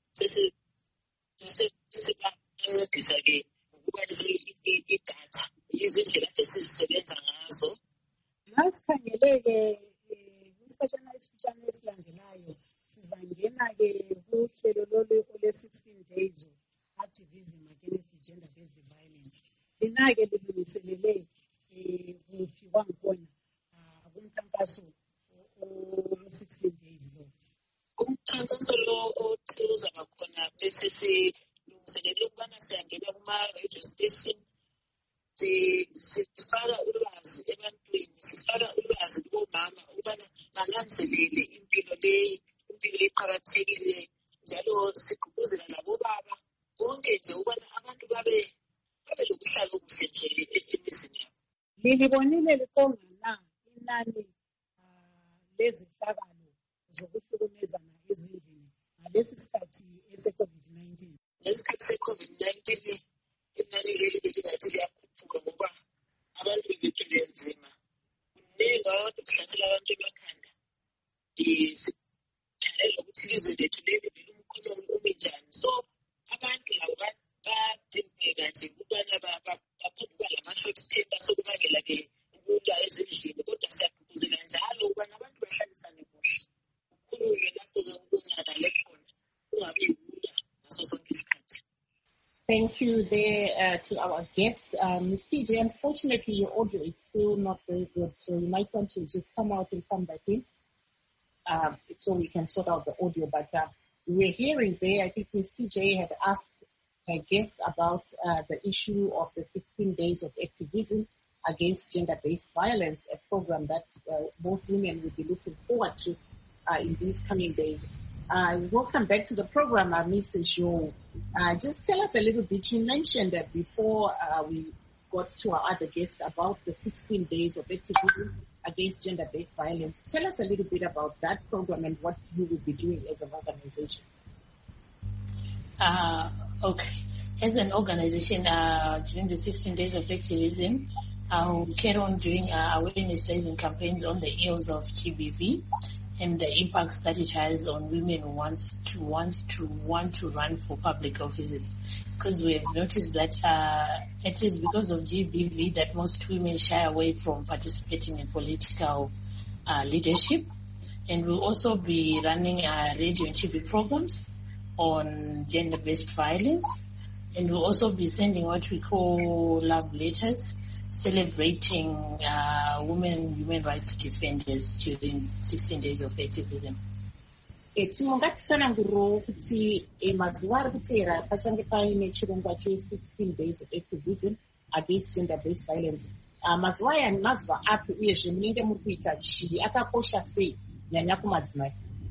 sesibancedisa-ke ukubalisa idatha. Izindlela ade sizisebenza ngazo. Masikhangeleke kwisikhatshana esifitshane esilandelayo sizangena-ke kuhlelo lolu ole-sixteen days of activism against gender-based violence. Lina-ke lilungiselele kuphi kwangikhona kumkhankaso o-sixteen days lo? Umkhankaso lo otuzaba khona bese silungiselele ukubana siyangena kuma-radio station sifaka ulwazi ebantwini, sifaka ulwazi kubomama ukubana bananzelele impilo leyi, impilo eqakathekile, njalo sigqugquzela labobaba bonke nje ukubana abantu babe babe lokuhlala okuhle nje emizini yabo. Lilibonile liqonga na inani lezihlakalo zokuhlukumezana ezindlini ngalesi sikhathi ese-COVID nineteen? Ngesikhathi se-COVID nineteen inani leli belingathi liyakhuphuka ngoba abantu bebethule nzima. Kuningi abantu kuhlasela abantu emakhanda. Sikhangelela ukuthi ilizwe lethu leli vele umkhono umi njani. So abantu labo badingeka nje ukubana baphambuka lama-short temper sokubangela-ke ukulwa ezindlini, kodwa siyagqugquzela njalo ukubana abantu bahlalisane kuhle. Kukhulunywe lapho-ke ukungakale khona kungabi yikulwa ngaso sonke isikhathi. Thank you there uh, to our guest, uh, Miz P J. Unfortunately, your audio is still not very good, so you might want to just come out and come back in uh, so we can sort out the audio. But uh, we're hearing there, I think Miz P J had asked her guest about uh, the issue of the sixteen days of activism against gender-based violence, a program that uh, both women will be looking forward to uh, in these coming days. Uh, welcome back to the program, uh, Missus Joe. Uh, just tell us a little bit. You mentioned that before uh, we got to our other guest about the sixteen days of activism against gender-based violence. Tell us a little bit about that program and what you will be doing as an organization. Uh, okay. As an organization, uh, during the sixteen days of activism, I will carry on doing uh, awareness-raising campaigns on the ills of G B V and the impacts that it has on women who want to want to want to run for public offices. Because we have noticed that uh, it is because of G B V that most women shy away from participating in political uh, leadership. And we'll also be running uh, radio and T V programs on gender-based violence. And we'll also be sending what we call love letters, celebrating uh, women human rights defenders during sixteen days of activism. Tinongatisana nguro kuti mazuva ari kuteera pachange paine chirongwa che-sixteen days of activism against gender-based violence. Mazuva aya mazuva api uyezve munenge muri kuita chii, akakosha sei nyanya kumadzimai?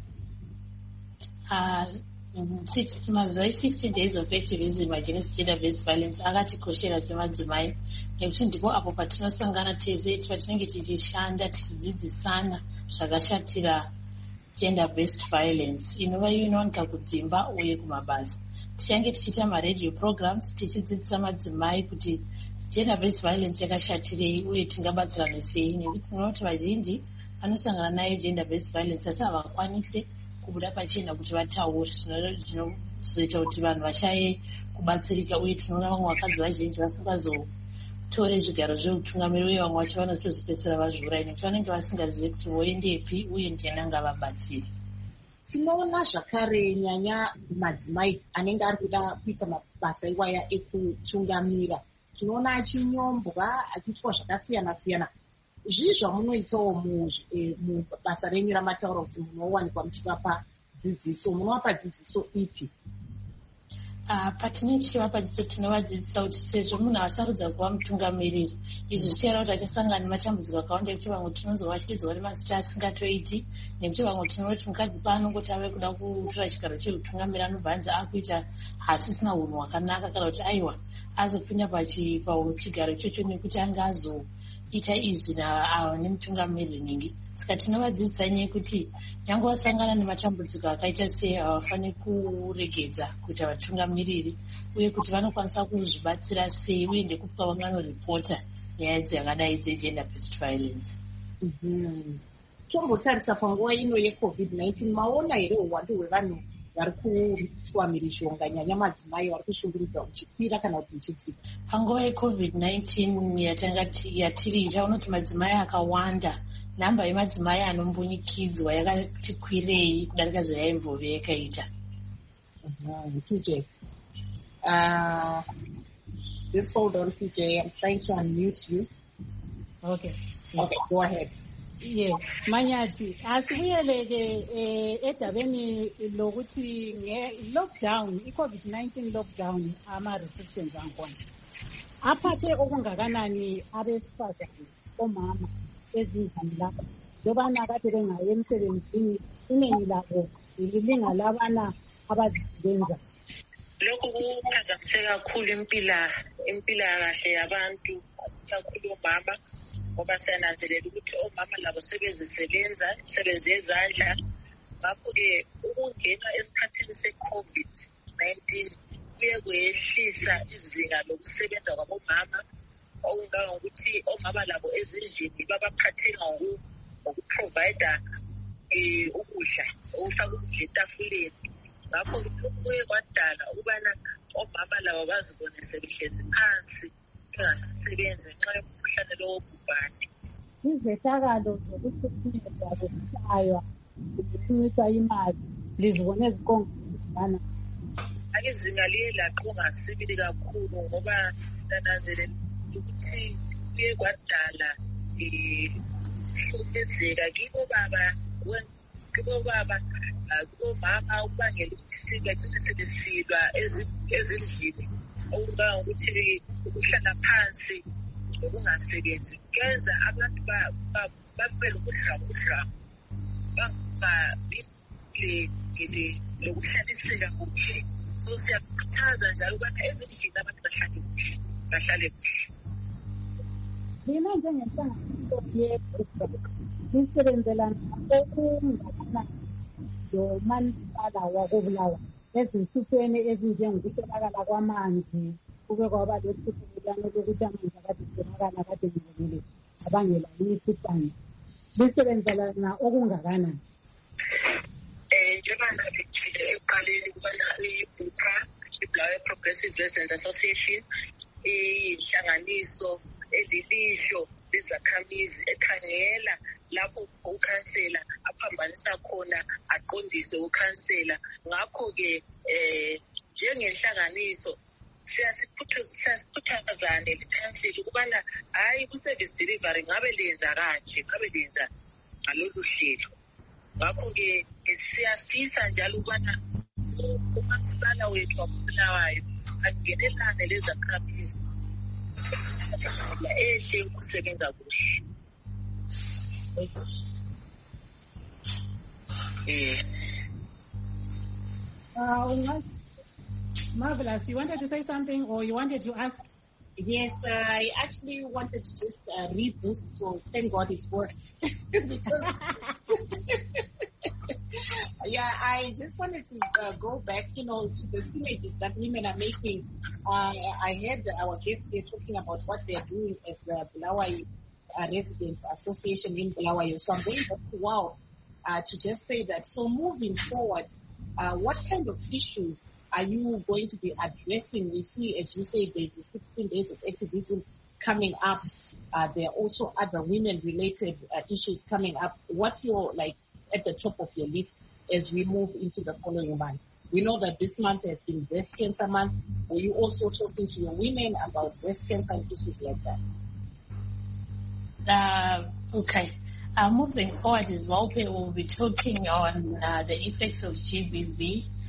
Mazuva sixteen days of activism against gender-based violence akatikoshera semadzimai nekuti ndipo apo patinosangana tese patinenge tichishanda tichidzidzisana zvakashatira gender-based violence inova inowanika kudzimba uye kumabasa. Tichange tichiita maradio programs tichidzidzisa madzimai kuti gender-based violence yakashatirei uye tingabatsirana sei, nekuti tinoona kuti vazhinji vanosangana nayo gender-based violence asi havakwanise kubuda pachena kuti vataure, zvinozoita kuti vanhu vashaye kubatsirika uye tinoona vamwe vakadzi vazhinji vasingazotore zvigaro zveutungamiri uye vamwe vacho vanotozopedzisira vazviurai nekuti vanenge vasingazivi kuti voendepi uye ndiani angavabatsiri. Tinoona zvakare nyanya madzimai anenge ari kuda kuita mabasa iwaya ekutungamira, tinoona achinyombwa achiitwa zvakasiyana siyana. Zvii zvamunoitawo mubasa renyu ramataura kuti munowanikwa muchivapa dzidziso, munovapa dzidziso ipi? Uh, patine tichivapadzisa tinovadzidzisa kuti sezvo munhu asarudza kuva mutungamiriri, izvi zvichaita kuti achasangana nematambudziko akawanda ekuti vamwe tinonzwa vachidzowa nemazita asingatoiti, nekuti vamwe tinoti mukadzi paanongoti ave kuda kutora chigaro chekutungamira anobva anzi akuita hasisina unhu hwakanaka, kana kuti aiwa azopinda pachigaro ichocho nekuti anga azoita izvi nemutungamiriri ningi. Saka tinovadzidzisa nyaya kuti nyange vasangana nematambudziko akaita sei havafaniri kuregedza kuita vatungamiriri, uye kuti vanokwanisa kuzvibatsira sei, uye ndekupa vanganoripota nyaya dzakadai dzegender based violence. Tombotarisa panguva ino yecovid nineteen, maona here uwandu hwevanhu vari kuitwa mhirizhonga, nyanya madzimai vari kushungurudzwa kuchikwira kana kuti kuchidzika? Panguva yecovid nineteen yatanga yatiri taona madzimai akawanda, namba yemadzimai anombunyikidzwa yakati kwirei kudarika zvayaimbove yakaita. P J, uh, just hold on, P J. I'm trying to unmute you. Okay. Okay, go ahead. Yeah, Manyati, asibuyeleke edabeni lokuthi nge-lockdown, i-COVID nineteen lockdown, ama-restrictions angikhona. Aphathe okungakanani abesifazane, omama, ezindlini lapha, njobana kade bengayi emsebenzini, iningi labo ililinga labana abazisebenza. Lokhu kuphazamise kakhulu impila impilakahle yabantu, kakhulu omama, ngoba siyananzelela ukuthi omama labo sebezisebenza imisebenzi yezandla. Ngakho-ke ukungena esikhathini se-COVID nineteen kuye kwehlisa izinga lokusebenza kwabomama, okungangokuthi omama labo ezindlini babaphathela ngokuprovida ukudla, ukufaka ukudla etafuleni. Ngakho kuye kwadala ukubana omama labo bazibone sebehlezi phansi bengasasebenzi ngenxa yomkhuhlane lo wobhubhane. Izehlakalo zokuhlukumeza lokutshaywa, ukuncitshwa imali, lizibone ziqongana. Ake izinga liye laqonga sibili kakhulu, ngoba nananzelela ukuthi kuye kwadala ukuhlukumezeka kibo baba kibo baba kubomama, ukubangela ukuthi sigagcine sebesilwa ezindlini, okungangokuthi ukuhlala phansi nokungasebenzi kuyenza abantu babe lokudlakudla, bangabi lokuhlaliseka kuhle. So siyakhuthaza njalo ukubana ezindlini abantu bahlale kuhle, bahlale kuhle. Mina njengenhlanganiso ye-Brookbrook lisebenzelana okungakanani lomasipala wakobulawa ezinhlupweni ezinjengokuswelakala kwamanzi, kube kwaba lehluphelano lokuthi amanzi akade etholakala kade ngcolile abangela imikhuhlane. Lisebenzelana okungakanani? Eh, njengoba ngitshilo ekuqaleni ukubana i-BUPA, i-Bulawayo Progressive Residents Association, inhlanganiso elilihlo lezakhamizi ekhangela lapho ukhansela aphambanisa khona aqondise ukhansela. Ngakho-ke eh njengenhlanganiso siyasiphuthazane likhansela ukubana hayi ku-service delivery ngabe lenza kanje, ngabe lenza ngalolu hlelo. Ngakho-ke siyafisa njalo ukubana umasipala wethu wabulawayo angenelane lezakhamizi ehle ukusebenza kuhle. Yeah. Uh, Marvelous, you wanted to say something or you wanted to ask? Yes, uh, I actually wanted to just uh, read this, so thank God it works. Because yeah, I just wanted to uh, go back, you know, to the images that women are making. Uh, I heard our guests here talking about what they're doing as the Bulawayo uh, Residents Association in Bulawayo. So I'm going back to wow uh, to just say that. So moving forward, uh, what kind of issues are you going to be addressing? We see, as you say, there's sixteen days of activism coming up. Uh, there are also other women-related uh, issues coming up. What's your, like, at the top of your list as we move into the following month? We know that this month has been Breast Cancer Month. Were you also talking to your women about breast cancer and issues like that? Uh, okay. Uh, moving forward as well, we will be talking on uh, the effects of G B V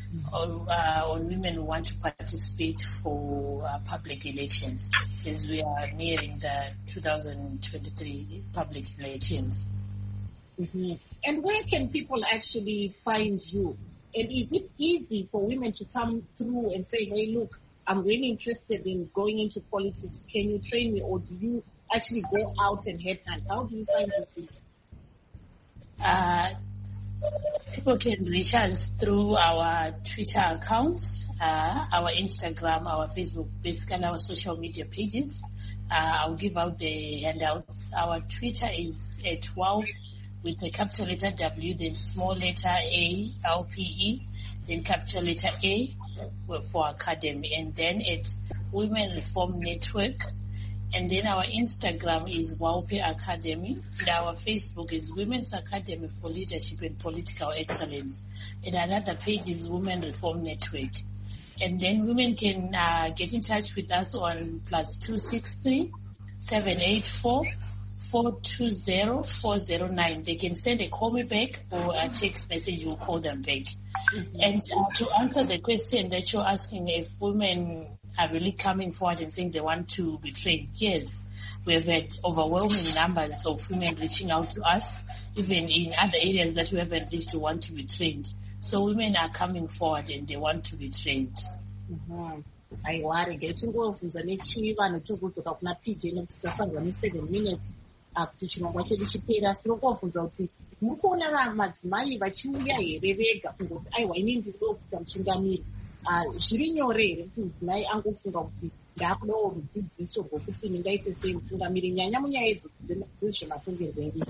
uh, on women who want to participate for uh, public elections, as we are nearing the two thousand twenty-three public elections. Mm-hmm. And where can people actually find you? And is it easy for women to come through and say, hey, look, I'm really interested in going into politics. Can you train me? Or do you actually go out and headhunt? How do you find these people? Uh, people can reach us through our Twitter accounts, uh, our Instagram, our Facebook, basically our social media pages. Uh, I'll give out the handouts. Our Twitter is at WOW with the capital letter W, then small letter A, L P E, then capital letter A for Academy, and then at Women Reform Network. And then our Instagram is WOWPE Academy, and our Facebook is Women's Academy for Leadership and Political Excellence. And another page is Women Reform Network. And then women can uh, get in touch with us on plus two six three seven eight four four two zero four zero nine. They can send a call me back or a text message. We'll call them back. Mm-hmm. And uh, to answer the question that you're asking, if women are really coming forward and saying they want to be trained, yes, we've had overwhelming numbers of women reaching out to us, even in other areas that we haven't reached, to want to be trained. So women are coming forward and they want to be trained. Mm-hmm. Aiwari ngechingofunza nechivanhu chokudzoka kuna P J nekuti tasangwa ne-seven minutes kuti chirongwa chedu chipera. Sinongofunza kuti muri kuona madzimai vachiuya here vega kungoti aiwa ini ndinoda kuita muchingamiri. Zviri nyore here kuti mudzimai angofunga kuti ndakudawo rudzidziso rwokuti ndingaite sei mutungamiri, nyanya munyaya dzezvematongerwo enyika.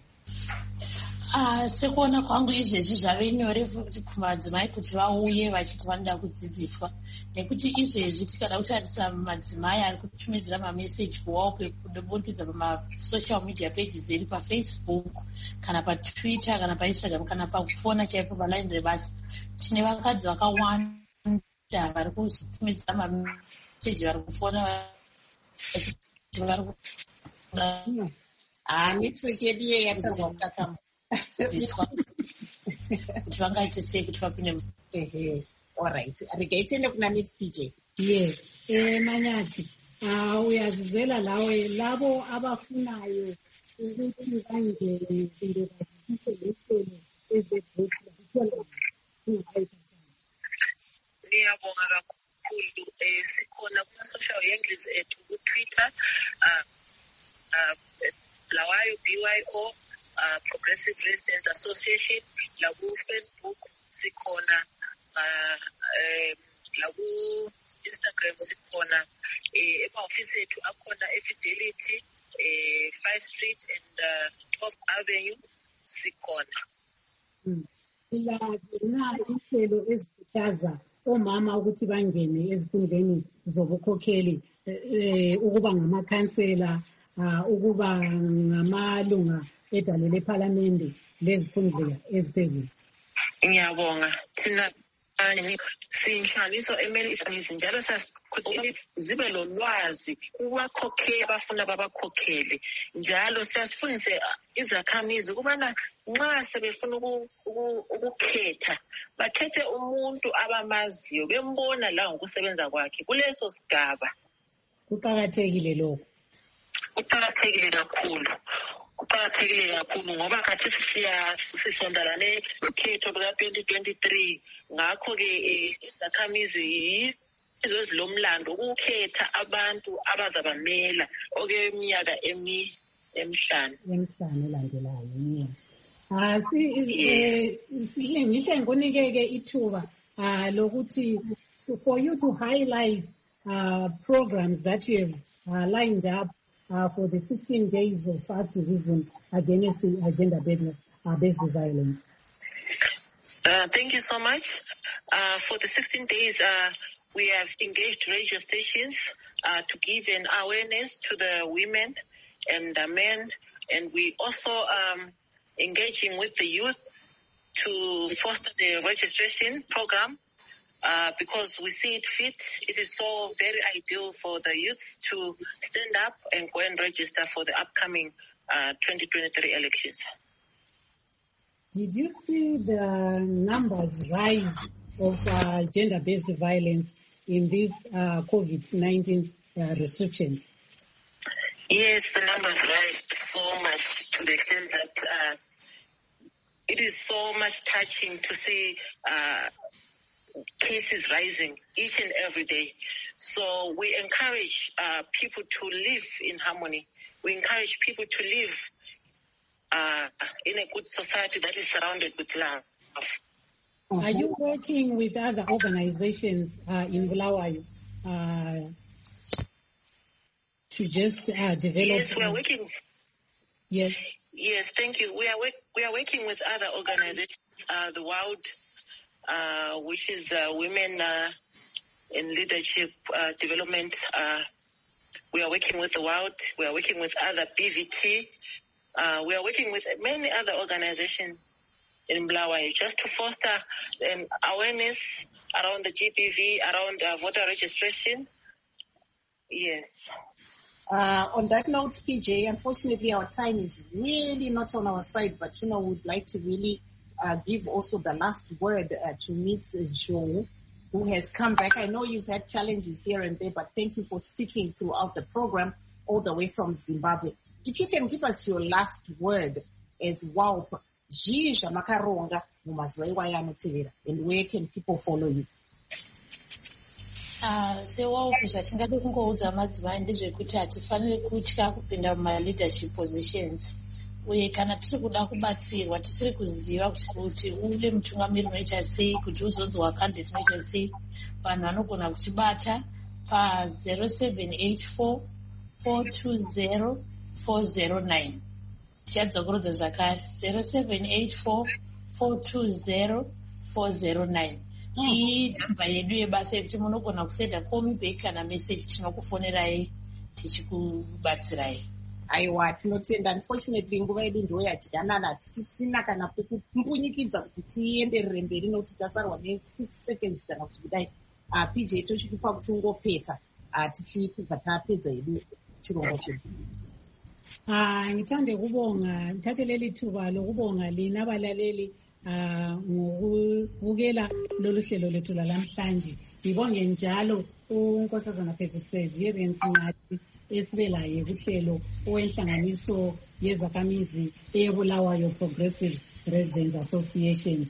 Uh, sekuona kwangu izvezvi zvave nyore kumadzimai kuti vauye vachiti vanoda kudzidziswa, nekuti izvezvi tikada kutarisa madzimai ari kutumidzira mameseji kuwaupe kubudikidza pamasocial media pages edu paFacebook kana paTwitter kana paInstagram kana pakufona chaipo paline rebasi. Tine vakadzi vakawanda vari kutumidzira mameseji, vari kufona network yedu ye yatazwa kukakama dzidziswa kuti vangaite sei kuti vapinde. Ehe, alright. Regai tiende kuna Miss P J. Yes, eh Manyati, ah uyazizela lawe labo abafunayo ukuthi bangene into bazise lesele ezebhuku kuthola ukuthi Ngiyabonga kakhulu. Eh sikhona kuma social handles ethu ku Twitter, uh uh Blawayo B Y O Uh, Progressive Residents Association, la ku Facebook sikhona, uh, uh, la ku Instagram sikhona, eh ema-office ethu akhona eFidelity, eh five Street and uh, twelfth Avenue sikhona. Ilazi na ihlelo ezikhuthaza omama ukuthi bangene ezifundeni zobukhokheli, eh ukuba ngamakhansela, ukuba ngamalunga edalele eParliament lezifundela eziphezulu. Ngiyabonga. Thina sinhlanganiso emele ifanisi njalo sasikhuthaza zibe lolwazi kubakhokheli abafuna babakhokhele. Njalo siyasifundise izakhamizi kubana nxa sebefuna ukukhetha bakhethe umuntu abamaziyo bembona la ngokusebenza kwakhe kuleso sigaba. Kuqakathekile lokho. Kuqakathekile kakhulu. Kuqakathekile kakhulu ngoba khathi siya sisondalane ukhetho luka twenty twenty-three, ngakho ke izakhamizi izozilomlando ukukhetha abantu abazabamela okeminyaka emi emihlanu emihlanu elandelayo. Ah si sihle ngihle ngikunike ithuba ah lokuthi for you to highlight uh programs that you have uh, lined up Uh, for the sixteen days of activism against the gender-based uh, violence. Uh, thank you so much. Uh, for the sixteen days, uh, we have engaged radio stations uh, to give an awareness to the women and the men, and we also um, engaging with the youth to foster the registration program. Uh, because we see it fit, it is so very ideal for the youth to stand up and go and register for the upcoming uh, twenty twenty-three elections. Did you see the numbers rise of uh, gender-based violence in these uh, COVID nineteen uh, restrictions? Yes, the numbers rise so much to the extent that uh, it is so much touching to see uh, cases rising each and every day. So we encourage uh, people to live in harmony. We encourage people to live uh, in a good society that is surrounded with love. Are you working with other organizations uh, in Bulawayo uh, to just uh, develop? Yes, we are working. Yes. Yes, thank you. We are work, we are working with other organizations, uh, the WOW, uh, which is uh, Women uh, in Leadership uh, Development. Uh, we are working with the WOW. We are working with other B V T. Uh, we are working with many other organizations in Bulawayo just to foster um, awareness around the G B V, around uh, voter registration. Yes. Uh, on that note, P J, unfortunately our time is really not on our side, but you know, we'd like to really uh, give also the last word uh, to Miz Zhou, who has come back. I know you've had challenges here and there, but thank you for sticking throughout the program all the way from Zimbabwe. If you can give us your last word as WOW, and where can people follow you? Uh, seWOW zvatingade kungoudza madzimai ndezvekuti hatifaniri kutya kupinda muma-leadership positions. Uye kana tiri kuda kubatsirwa, tisiri kuziva kuti uri mutungamiri unoita sei, kuti uzonzwa candidate unoita sei, vanhu vanogona kutibata pa zero seven eight four four two zero four zero nine. Tichadzokorodza zvakare zero seven eight four four two zero four zero nine. Iyi namba yedu yebasa yekuti munogona kusenda call me back kana message, tinokufonerai tichikubatsirai. Aiwa, tinotenda. Unfortunately nguva yedu ndo yadyanana, tichisina kana pekumbunyikidzwa kuti tienderere mberi nokuti tasarwa ne six seconds kana kuti kudai. Uh, P J tochikupa kuti ungopedza uh, tichikubva tapedza yedu chirongwa chedu. Ah, ngithande kubonga, ngithathe leli thuba lokubonga lina balaleli ah ngokubukela lolu hlelo lethu lalamhlanje. Ngibonge njalo uNkosazana Perseverance Nqadi esibelaye kuhlelo owenhlanganiso yezakhamizi eBulawayo Progressive Residents Association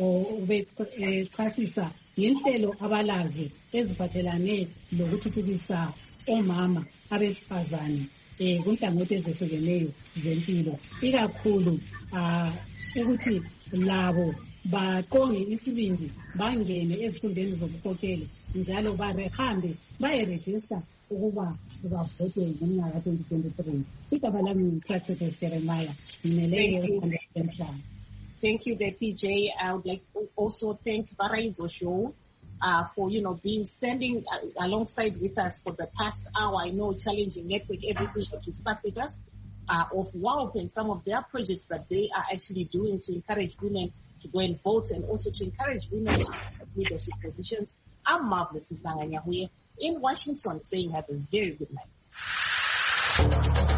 obechasisa ngenhlelo abalazi eziphathelane lokuthuthukisa omama abesifazane eh kunhlangothi ezehlukeneyo zempilo, ikakhulu ah ukuthi labo baqonge isibindi bangene ezifundeni zobukhokheli njalo barehambe bayeregister ukuba bavote ngomnyaka twenty twenty-three. Igama lami ngicacise Jeremiah Nmelenge emhlanje. Thank you, the P J. I would like to also thank Baraizo Show uh, for, you know, being standing uh, alongside with us for the past hour. I know challenging network, everything that you started us uh, of WOW and some of their projects that they are actually doing to encourage women to go and vote and also to encourage women to have leadership positions. I'm marvelous in Washington saying have a very good night.